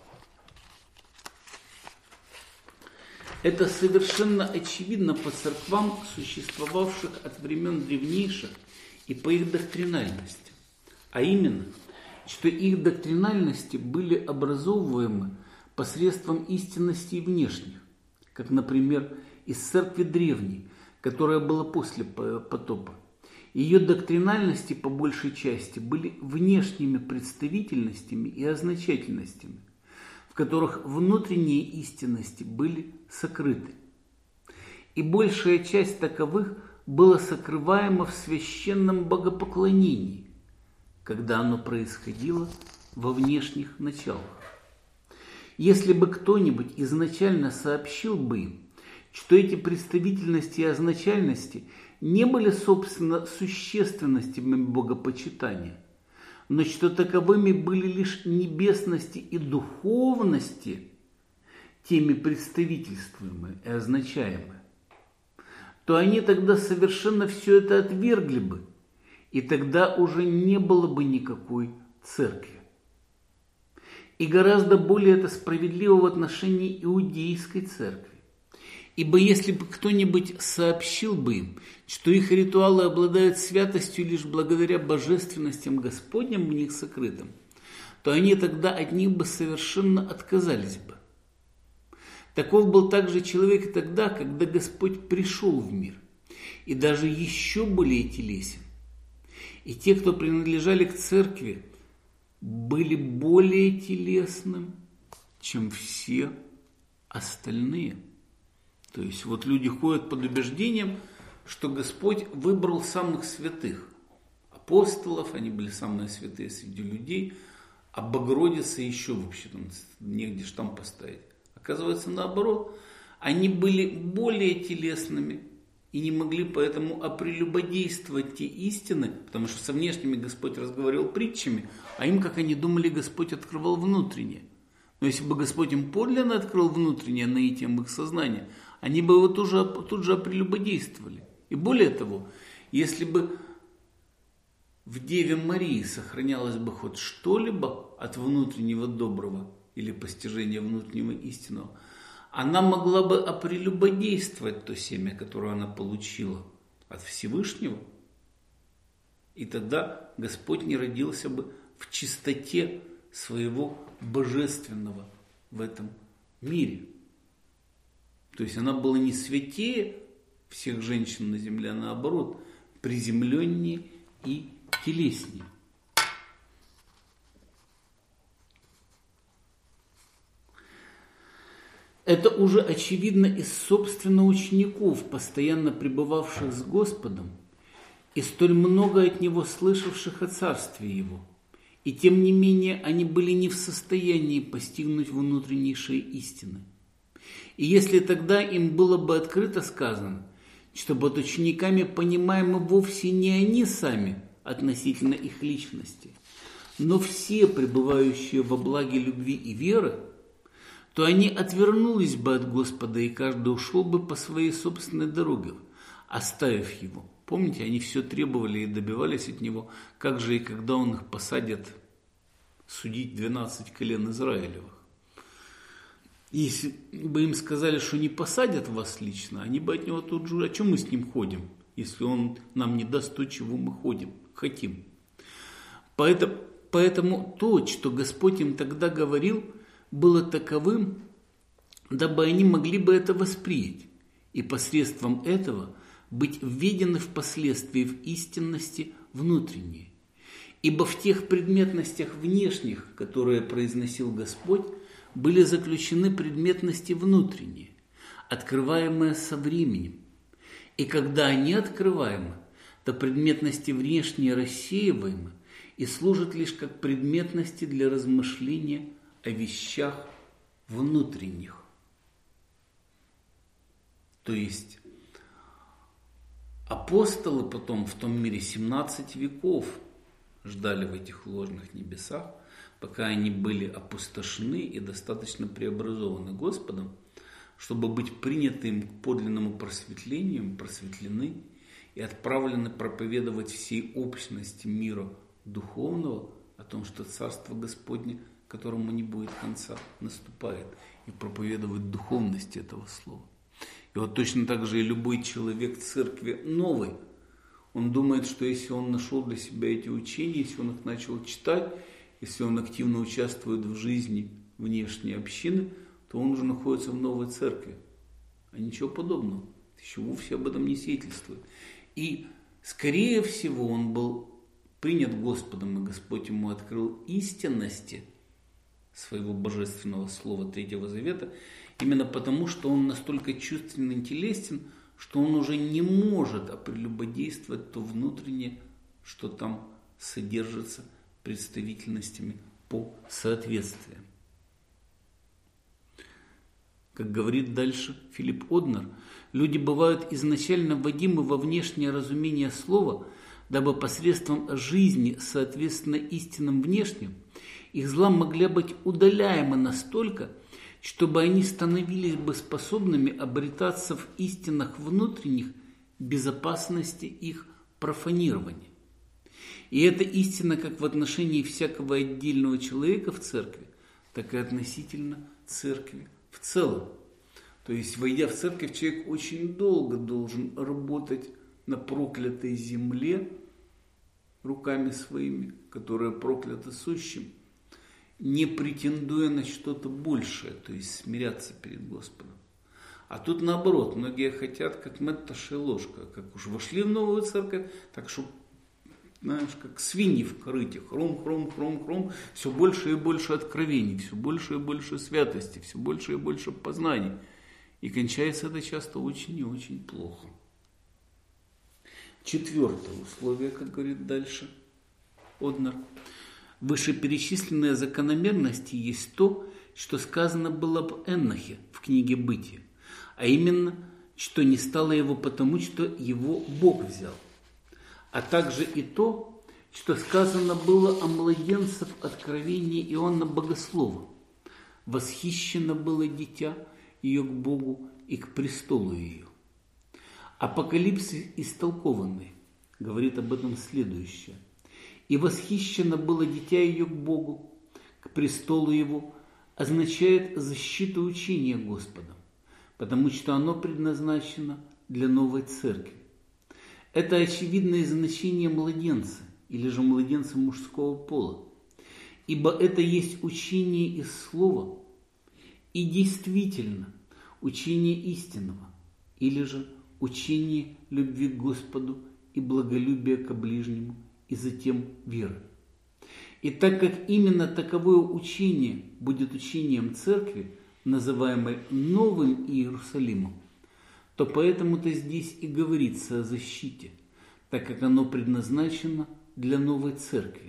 Это совершенно очевидно по церквам, существовавших от времен древнейших, и по их доктринальности. А именно, что их доктринальности были образовываемы посредством истинностей внешних, как, например, из церкви древней, которая была после потопа. Ее доктринальности по большей части были внешними представительностями и означательностями, в которых внутренние истинности были сокрыты. И большая часть таковых было сокрываемо в священном богопоклонении, когда оно происходило во внешних началах. Если бы кто-нибудь изначально сообщил бы им, что эти представительности и означальности не были, собственно, существенностями богопочитания, но что таковыми были лишь небесности и духовности, теми представительствуемые и означаемые, то они тогда совершенно все это отвергли бы, и тогда уже не было бы никакой церкви. И гораздо более это справедливо в отношении иудейской церкви. Ибо если бы кто-нибудь сообщил бы им, что их ритуалы обладают святостью лишь благодаря божественностям Господним в них сокрытым, то они тогда от них бы совершенно отказались бы. Таков был также человек и тогда, когда Господь пришел в мир, и даже еще более телесен. И те, кто принадлежали к церкви, были более телесным, чем все остальные. То есть вот люди ходят под убеждением, что Господь выбрал самых святых апостолов, они были самые святые среди людей, а Богородица еще вообще там негде штамп поставить. Оказывается, наоборот, они были более телесными и не могли поэтому опрелюбодействовать те истины, потому что со внешними Господь разговаривал притчами, а им, как они думали, Господь открывал внутреннее. Но если бы Господь им подлинно открыл внутреннее наитием их сознания, они бы его тут же опрелюбодействовали. И более того, если бы в Деве Марии сохранялось бы хоть что-либо от внутреннего доброго или постижения внутреннего истинного, она могла бы опрелюбодействовать то семя, которое она получила от Всевышнего, и тогда Господь не родился бы в чистоте своего божественного в этом мире. То есть она была не святее всех женщин на земле, а наоборот, приземленнее и телеснее. Это уже очевидно из собственно учеников, постоянно пребывавших с Господом и столь много от Него слышавших о Царстве Его. И тем не менее они были не в состоянии постигнуть внутреннейшие истины. И если тогда им было бы открыто сказано, что под учениками понимаемы вовсе не они сами относительно их личности, но все пребывающие во благе любви и веры, то они отвернулись бы от Господа, и каждый ушел бы по своей собственной дороге, оставив Его. Помните, они все требовали и добивались от Него, как же и когда Он их посадит судить 12 колен Израилевых. Если бы им сказали, что не посадят вас лично, они бы от Него тут же, а чем мы с Ним ходим, если Он нам не даст то, чего мы хотим. Поэтому то, что Господь им тогда говорил, было таковым, дабы они могли бы это воспринять и посредством этого быть введены впоследствии в истинности внутренние. Ибо в тех предметностях внешних, которые произносил Господь, были заключены предметности внутренние, открываемые со временем. И когда они открываемы, то предметности внешние рассеиваемы и служат лишь как предметности для размышления о вещах внутренних. То есть апостолы потом в том мире 17 веков ждали в этих ложных небесах, пока они были опустошены и достаточно преобразованы Господом, чтобы быть принятым к подлинному просветлению, просветлены и отправлены проповедовать всей общности мира духовного о том, что Царство Господне, которому не будет конца, наступает, и проповедовать духовность этого слова. И вот точно так же и любой человек в церкви новый, он думает, что если он нашел для себя эти учения, если он их начал читать, если он активно участвует в жизни внешней общины, то он уже находится в новой церкви. А ничего подобного. Еще вовсе об этом не свидетельствует. И, скорее всего, он был принят Господом, и Господь ему открыл истинности своего божественного слова Третьего Завета, именно потому, что он настолько чувственно телесен, что он уже не может опрелюбодействовать то внутреннее, что там содержится представительностями по соответствиям. Как говорит дальше Филипп Однер, люди бывают изначально вводимы во внешнее разумение слова, дабы посредством жизни, соответственно истинным внешним, их зла могли быть удаляемы настолько, чтобы они становились бы способными обретаться в истинах внутренних безопасности их профанирования. И эта истина как в отношении всякого отдельного человека в церкви, так и относительно церкви в целом. То есть, войдя в церковь, человек очень долго должен работать на проклятой земле руками своими, которая проклята сущим, не претендуя на что-то большее, то есть смиряться перед Господом. А тут наоборот, многие хотят, как Мэтташ и ложка, как уж вошли в новую церковь, так что, знаешь, как свиньи в корыте, хром, все больше и больше откровений, все больше и больше святости, все больше и больше познаний. И кончается это часто очень и очень плохо. Четвертое условие, как говорит дальше Однер. Вышеперечисленные закономерности есть то, что сказано было об Энохе в книге «Бытие», а именно, что не стало его потому, что его Бог взял, а также и то, что сказано было о младенце в Откровении Иоанна Богослова. Восхищено было дитя ее к Богу и к престолу ее. Апокалипсис истолкованный говорит об этом следующее. И восхищено было дитя ее к Богу, к престолу его, означает защиту учения Господа, потому что оно предназначено для новой церкви. Это очевидное значение младенца, или же младенца мужского пола, ибо это есть учение из слова, и действительно учение истинного, или же учение любви к Господу и благолюбия ко ближнему, и затем веры. И так как именно таковое учение будет учением церкви, называемой Новым Иерусалимом, то поэтому-то здесь и говорится о защите, так как оно предназначено для новой церкви.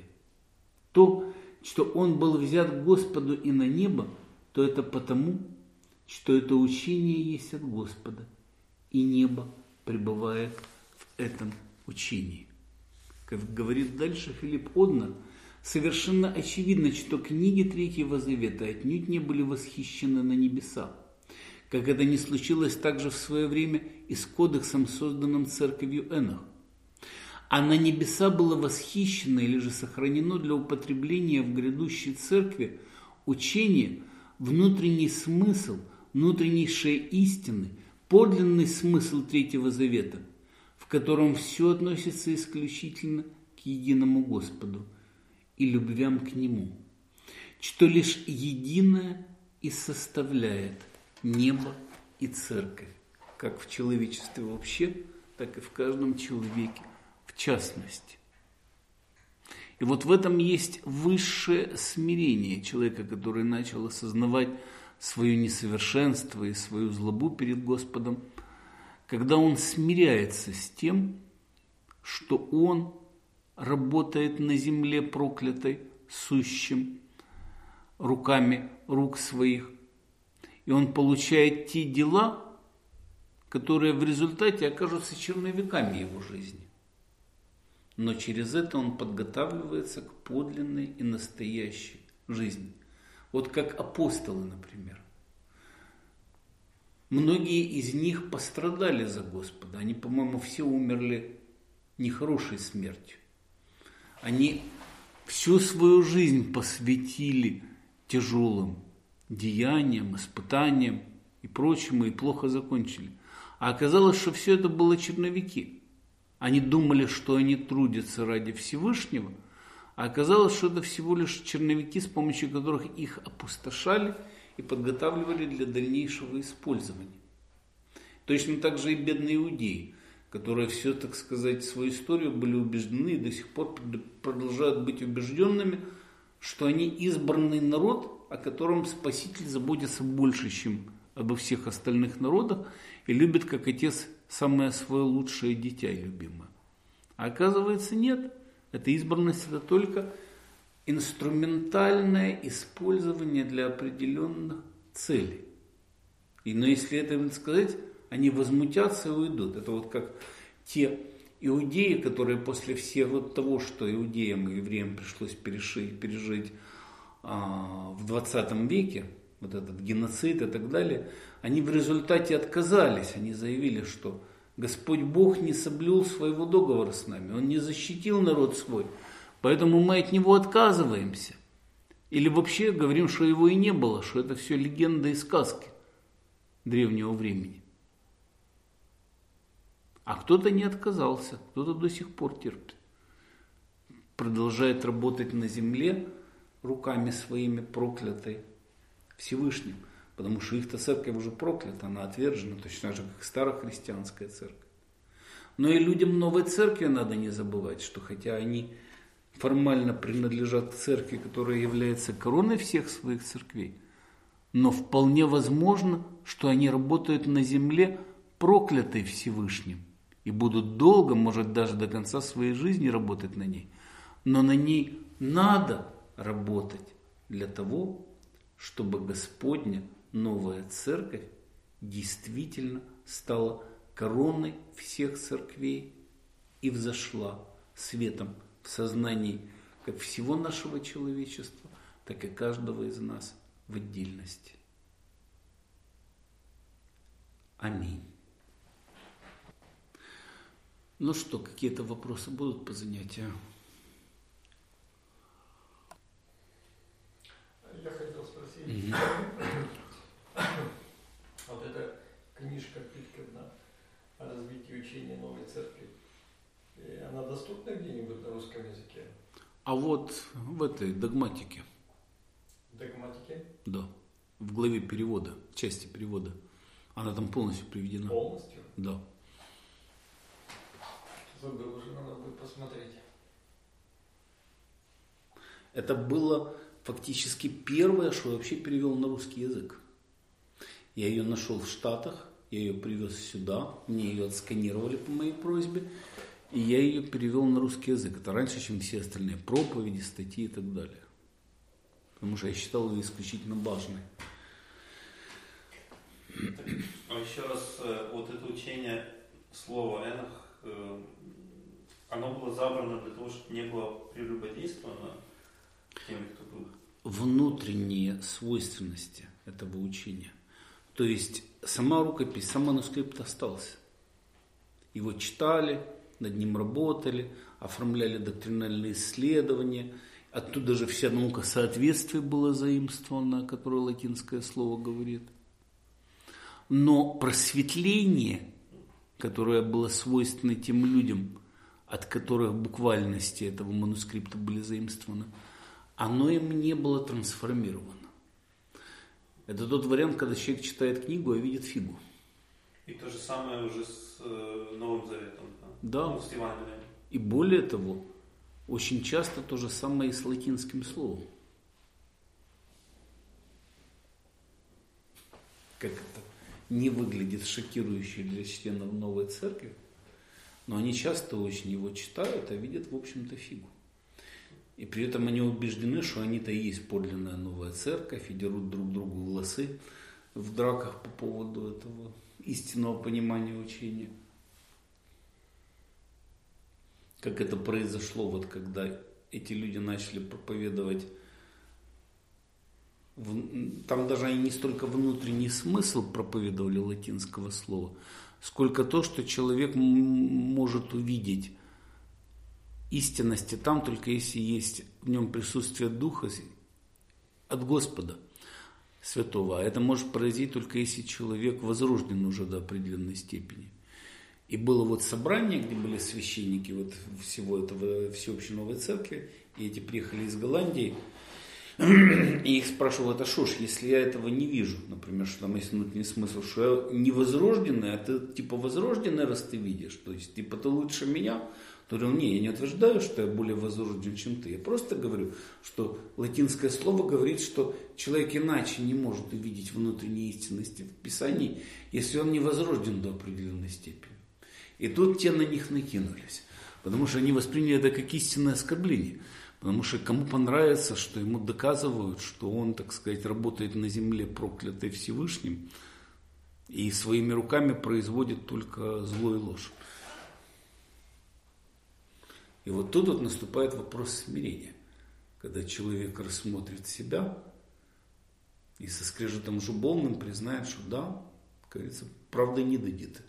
То, что он был взят к Господу и на небо, то это потому, что это учение есть от Господа, и небо пребывает в этом учении. Как говорит дальше Филипп Однер, совершенно очевидно, что книги Третьего Завета отнюдь не были восхищены на небеса, как это не случилось также в свое время и с кодексом, созданным церковью Энох. А на небеса было восхищено или же сохранено для употребления в грядущей церкви учение, внутренний смысл, внутреннейшие истины, подлинный смысл Третьего Завета, в котором все относится исключительно к единому Господу и любвям к Нему, что лишь единое и составляет небо и церковь, как в человечестве вообще, так и в каждом человеке в частности. И вот в этом есть высшее смирение человека, который начал осознавать свое несовершенство и свою злобу перед Господом, когда он смиряется с тем, что он работает на земле проклятой, сущим, руками рук своих, и он получает те дела, которые в результате окажутся черновиками его жизни. Но через это он подготавливается к подлинной и настоящей жизни. Вот как апостолы, например. Многие из них пострадали за Господа. Они, по-моему, все умерли нехорошей смертью. Они всю свою жизнь посвятили тяжелым деяниям, испытаниям и прочему, и плохо закончили. А оказалось, что все это было черновики. Они думали, что они трудятся ради Всевышнего, а оказалось, что это всего лишь черновики, с помощью которых их опустошали и подготавливали для дальнейшего использования. Точно так же и бедные иудеи, которые все, так сказать, свою историю были убеждены и до сих пор продолжают быть убежденными, что они избранный народ, о котором Спаситель заботится больше, чем обо всех остальных народах, и любит, как отец, самое свое лучшее дитя и любимое. А оказывается, нет. Эта избранность – это только инструментальное использование для определенных целей. Но если это сказать, они возмутятся и уйдут. Это вот как те иудеи, которые после всего того, что иудеям и евреям пришлось пережить в 20 веке, вот этот геноцид и так далее, они в результате отказались. Они заявили, что Господь Бог не соблюл своего договора с нами, Он не защитил народ свой, поэтому мы от Него отказываемся. Или вообще говорим, что Его и не было, что это все легенда и сказки. древнего времени. А кто-то не отказался, кто-то до сих пор терпит. Продолжает работать на земле руками своими проклятой Всевышним. Потому что их-то церковь уже проклята, она отвержена, точно так же, как старохристианская церковь. Но и людям новой церкви надо не забывать, что хотя они формально принадлежат к церкви, которая является короной всех своих церквей, но вполне возможно, что они работают на земле проклятой Всевышним и будут долго, может даже до конца своей жизни работать на ней. Но на ней надо работать для того, чтобы Господня новая церковь действительно стала короной всех церквей и взошла светом в сознании как всего нашего человечества, так и каждого из нас в отдельности. Аминь. Ну что, какие-то вопросы будут по занятию? Я хотел спросить, вот эта книжка Питкина о развитии учения новой церкви, она доступна где-нибудь на русском языке? А вот в этой догматике. Догматике? Да. В главе перевода, в части перевода. Она там полностью приведена. Полностью? Да. Забыл уже, надо будет посмотреть. Это было фактически первое, что я вообще перевел на русский язык. Я ее нашел в Штатах, я ее привез сюда, мне ее отсканировали по моей просьбе, и я ее перевел на русский язык. Это раньше, чем все остальные проповеди, статьи и так далее. Потому что я считал ее исключительно важной. А еще раз, вот это учение слова Энох, оно было забрано для того, чтобы не было прелюбодействовано теми, кто был. Внутренние свойственности этого учения. То есть сама рукопись, сам манускрипт остался. Его читали, над ним работали, оформляли доктринальные исследования. Оттуда же вся наука соответствия была заимствована, о которой латинское слово говорит. Но просветление, которое было свойственно тем людям, от которых буквальности этого манускрипта были заимствованы, оно им не было трансформировано. Это тот вариант, когда человек читает книгу, а видит фигу. И то же самое уже с Новым Заветом, Да. Ну, с Евангелием. И более того, очень часто то же самое и с латинским словом. Как это не выглядит шокирующе для членов новой церкви, но они часто очень его читают, а видят, в общем-то, фигу. И при этом они убеждены, что они-то и есть подлинная новая церковь, и дерут друг другу волосы в драках по поводу этого истинного понимания учения. Как это произошло, вот когда эти люди начали проповедовать, там даже они не столько внутренний смысл проповедовали латинского слова, сколько то, что человек может увидеть истинности там, только если есть в нем присутствие Духа от Господа Святого. А это может произойти только если человек возрожден уже до определенной степени. И было вот собрание, где были священники вот всего этого всеобщей новой церкви, и эти приехали из Голландии, и их спрашивают, а что ж, если я этого не вижу, например, что там есть внутренний смысл, что я не возрожденный, а ты типа возрожденный, раз ты видишь, то есть типа ты лучше меня. Я говорю, не, я не утверждаю, что я более возрожден, чем ты. Я просто говорю, что латинское слово говорит, что человек иначе не может увидеть внутренние истинности в Писании, если он не возрожден до определенной степени. И тут те на них накинулись, потому что они восприняли это как истинное оскорбление. Потому что кому понравится, что ему доказывают, что он, так сказать, работает на земле, проклятой Всевышним, и своими руками производит только зло и ложь. И вот тут вот наступает вопрос смирения, когда человек рассмотрит себя и со скрежетом зубовным признает, что да, как говорится, правда не дадит.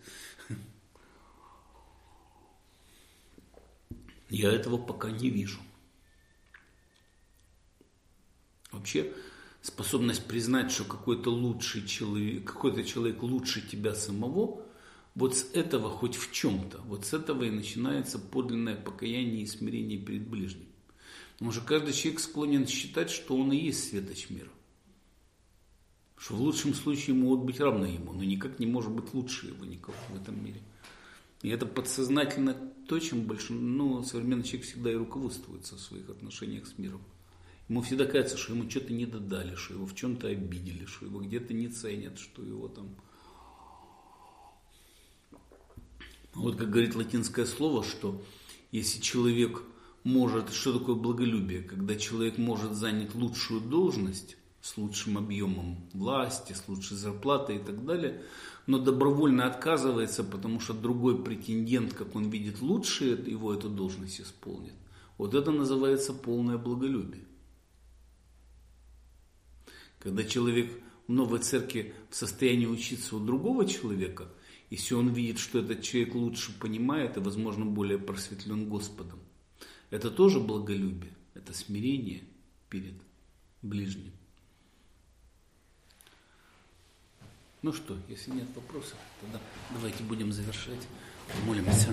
Я этого пока не вижу. Вообще, способность признать, что какой-то человек лучше тебя самого, вот с этого хоть в чем-то, вот с этого и начинается подлинное покаяние и смирение перед ближним. Потому что каждый человек склонен считать, что он и есть светоч мира. Что в лучшем случае могут быть равны ему, но никак не может быть лучше его никого в этом мире. И это подсознательно то, чем современный человек всегда и руководствуется в своих отношениях с миром. Ему всегда кажется, что ему что-то не додали, что его в чем-то обидели, что его где-то не ценят, что его там... Вот как говорит латинское слово, что если человек может... Что такое благолюбие? Когда человек может занять лучшую должность, с лучшим объемом власти, с лучшей зарплатой и так далее, но добровольно отказывается, потому что другой претендент, как он видит, лучше его эту должность исполнит. Вот это называется полное благолюбие. Когда человек в новой церкви в состоянии учиться у другого человека, если он видит, что этот человек лучше понимает и, возможно, более просветлен Господом, это тоже благолюбие, это смирение перед ближним. Ну что, если нет вопросов, тогда давайте будем завершать. Молимся.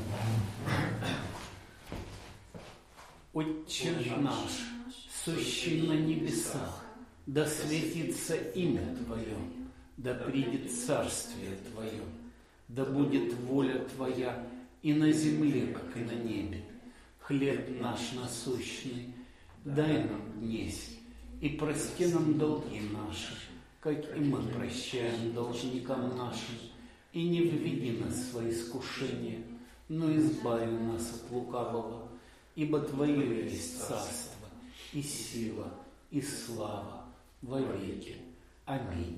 Отче наш, сущий на небесах, да светится имя Твое, да придет царствие Твое, да будет воля Твоя и на земле, как и на небе. Хлеб наш насущный дай нам днесь, и прости нам долги наши, как и мы прощаем должникам нашим, и не введи нас в свои искушения, но избави нас от лукавого, ибо Твое есть царство, и сила, и слава во веки. Аминь.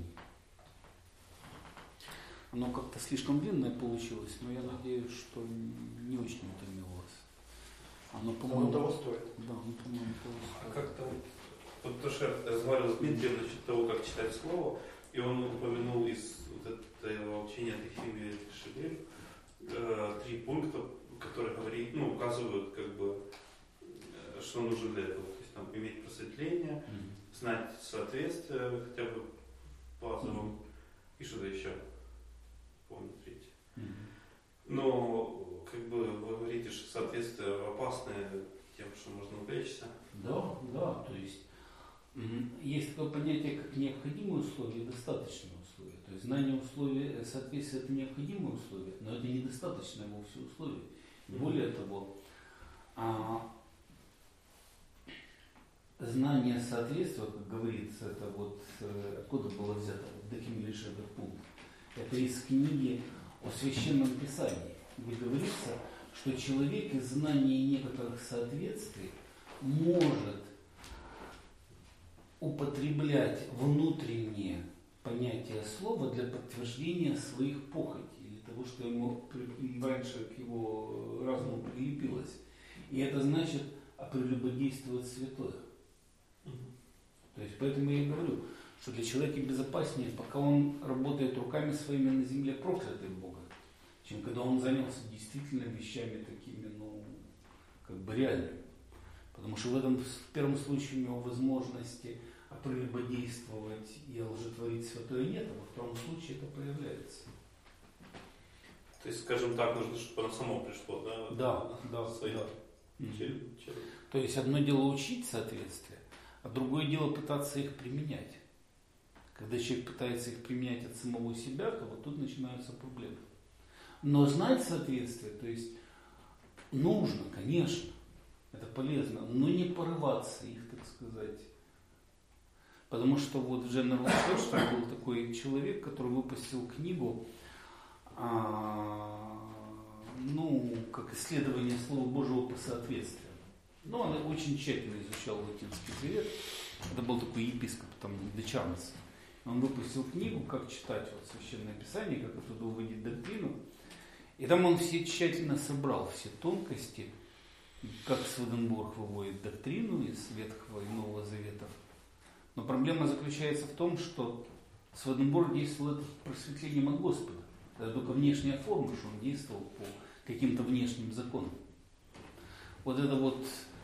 Оно как-то слишком длинное получилось, но я надеюсь, что не очень утомило вас. Оно, по-моему, того стоит. Да, по-моему, того стоит. А как-то вот то, что я разговаривал с Дмитрием насчет того, как читать слово, и он упомянул из вот этого учения Дехимия Шевель 3 пункта, которые указывают, что нужно для этого. То есть там иметь просветление, знать соответствие хотя бы базовым, и что-то еще. Помню, третье. Но вы говорите, что соответствие опасное тем, что можно увлечься. Да, то есть есть такое понятие, как необходимые условия и достаточные условия. То есть знание условий, соответствие это необходимые условия, но это недостаточное вовсе условие. Более того, знание соответствия, как говорится, это вот откуда было взято, Дехимия Шевель пункт. Это из книги о Священном Писании, где говорится, что человек из знания некоторых соответствий может употреблять внутреннее понятие слова для подтверждения своих похотей, или того, что ему раньше к его разуму прилепилось. И это значит прелюбодействовать святое. То есть поэтому я и говорю, что для человека безопаснее, пока он работает руками своими на земле, проклятым Богом, чем когда он занялся действительно вещами такими, реальными. Потому что в первом случае у него возможности прелюбодействовать и лжетворить святое нет, а во втором случае это проявляется. То есть, скажем так, нужно, чтобы оно само пришло, да? Да. Через. То есть одно дело учить соответствие, а другое дело пытаться их применять. Когда человек пытается их применять от самого себя, то вот тут начинаются проблемы. Но знать соответствие, то есть нужно, конечно, это полезно, но не порываться их, так сказать. Потому что вот в General Church был такой человек, который выпустил книгу, как исследование Слова Божьего по соответствию. Но он очень тщательно изучал Латинский Завет. Это был такой епископ, Дечанс. Он выпустил книгу, как читать Священное Писание, как оттуда выводить доктрину. И там он все тщательно собрал, все тонкости, как Сведенборг выводит доктрину из Ветхого и Нового Заветов. Но проблема заключается в том, что Сведенборг действовал просветлением от Господа. Это только внешняя форма, что он действовал по каким-то внешним законам. Вот это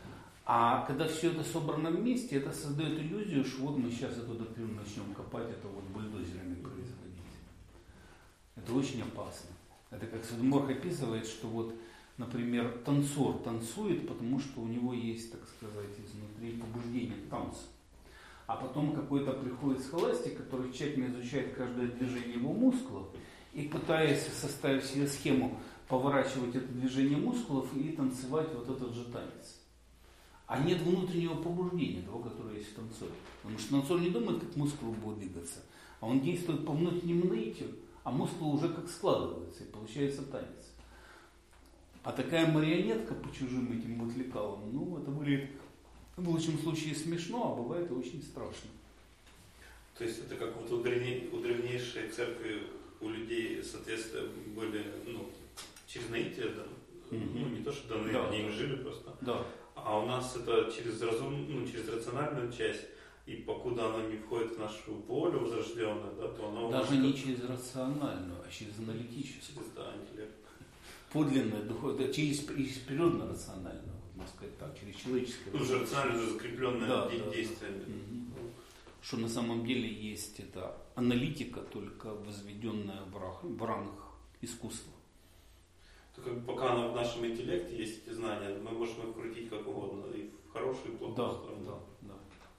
А когда все это собрано вместе, это создает иллюзию, что вот мы сейчас эту доктрину начнем копать, это вот бульдозерами производить. Это очень опасно. Это как Сведморх описывает, что вот, например, танцор танцует, потому что у него есть, так сказать, изнутри побуждение к танцу. А потом какой-то приходит схоластик, который тщательно изучает каждое движение его мускулов и пытаясь составить себе схему, поворачивать это движение мускулов и танцевать вот этот же танец. А нет внутреннего побуждения того, которое есть в танцоре. Потому что танцор не думает, как мускулы будут двигаться, а он действует по внутреннему наитию, а мускулы уже как складываются, и получается танец. А такая марионетка по чужим этим вот лекалам, ну, это выглядит в лучшем случае смешно, а бывает и очень страшно. То есть это как вот у древнейшей церкви у людей, соответственно, были, ну, через наитие, да? Ну, не то, что даны, да, они им жили просто. Да. А у нас это через через рациональную часть, и покуда оно не входит в нашу волю возрожденную, да, то оно... Даже не через рациональную, а через аналитическую. Через, да, интеллект. Подлинное духовное, через природно-рациональную, можно сказать так, через человеческое. Ну, уже рационально уже закрепленное да, действиями. Да. Что на самом деле есть это аналитика, только возведенная в ранг искусства. То как бы пока в нашем интеллекте есть эти знания, мы можем их крутить как угодно, и в хорошую, и в плохую сторону. Да.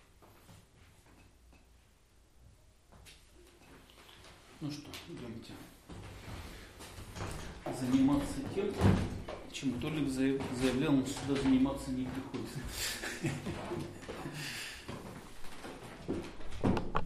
Ну что, идемте заниматься тем, чем Толик заявлял, он сюда заниматься не приходит.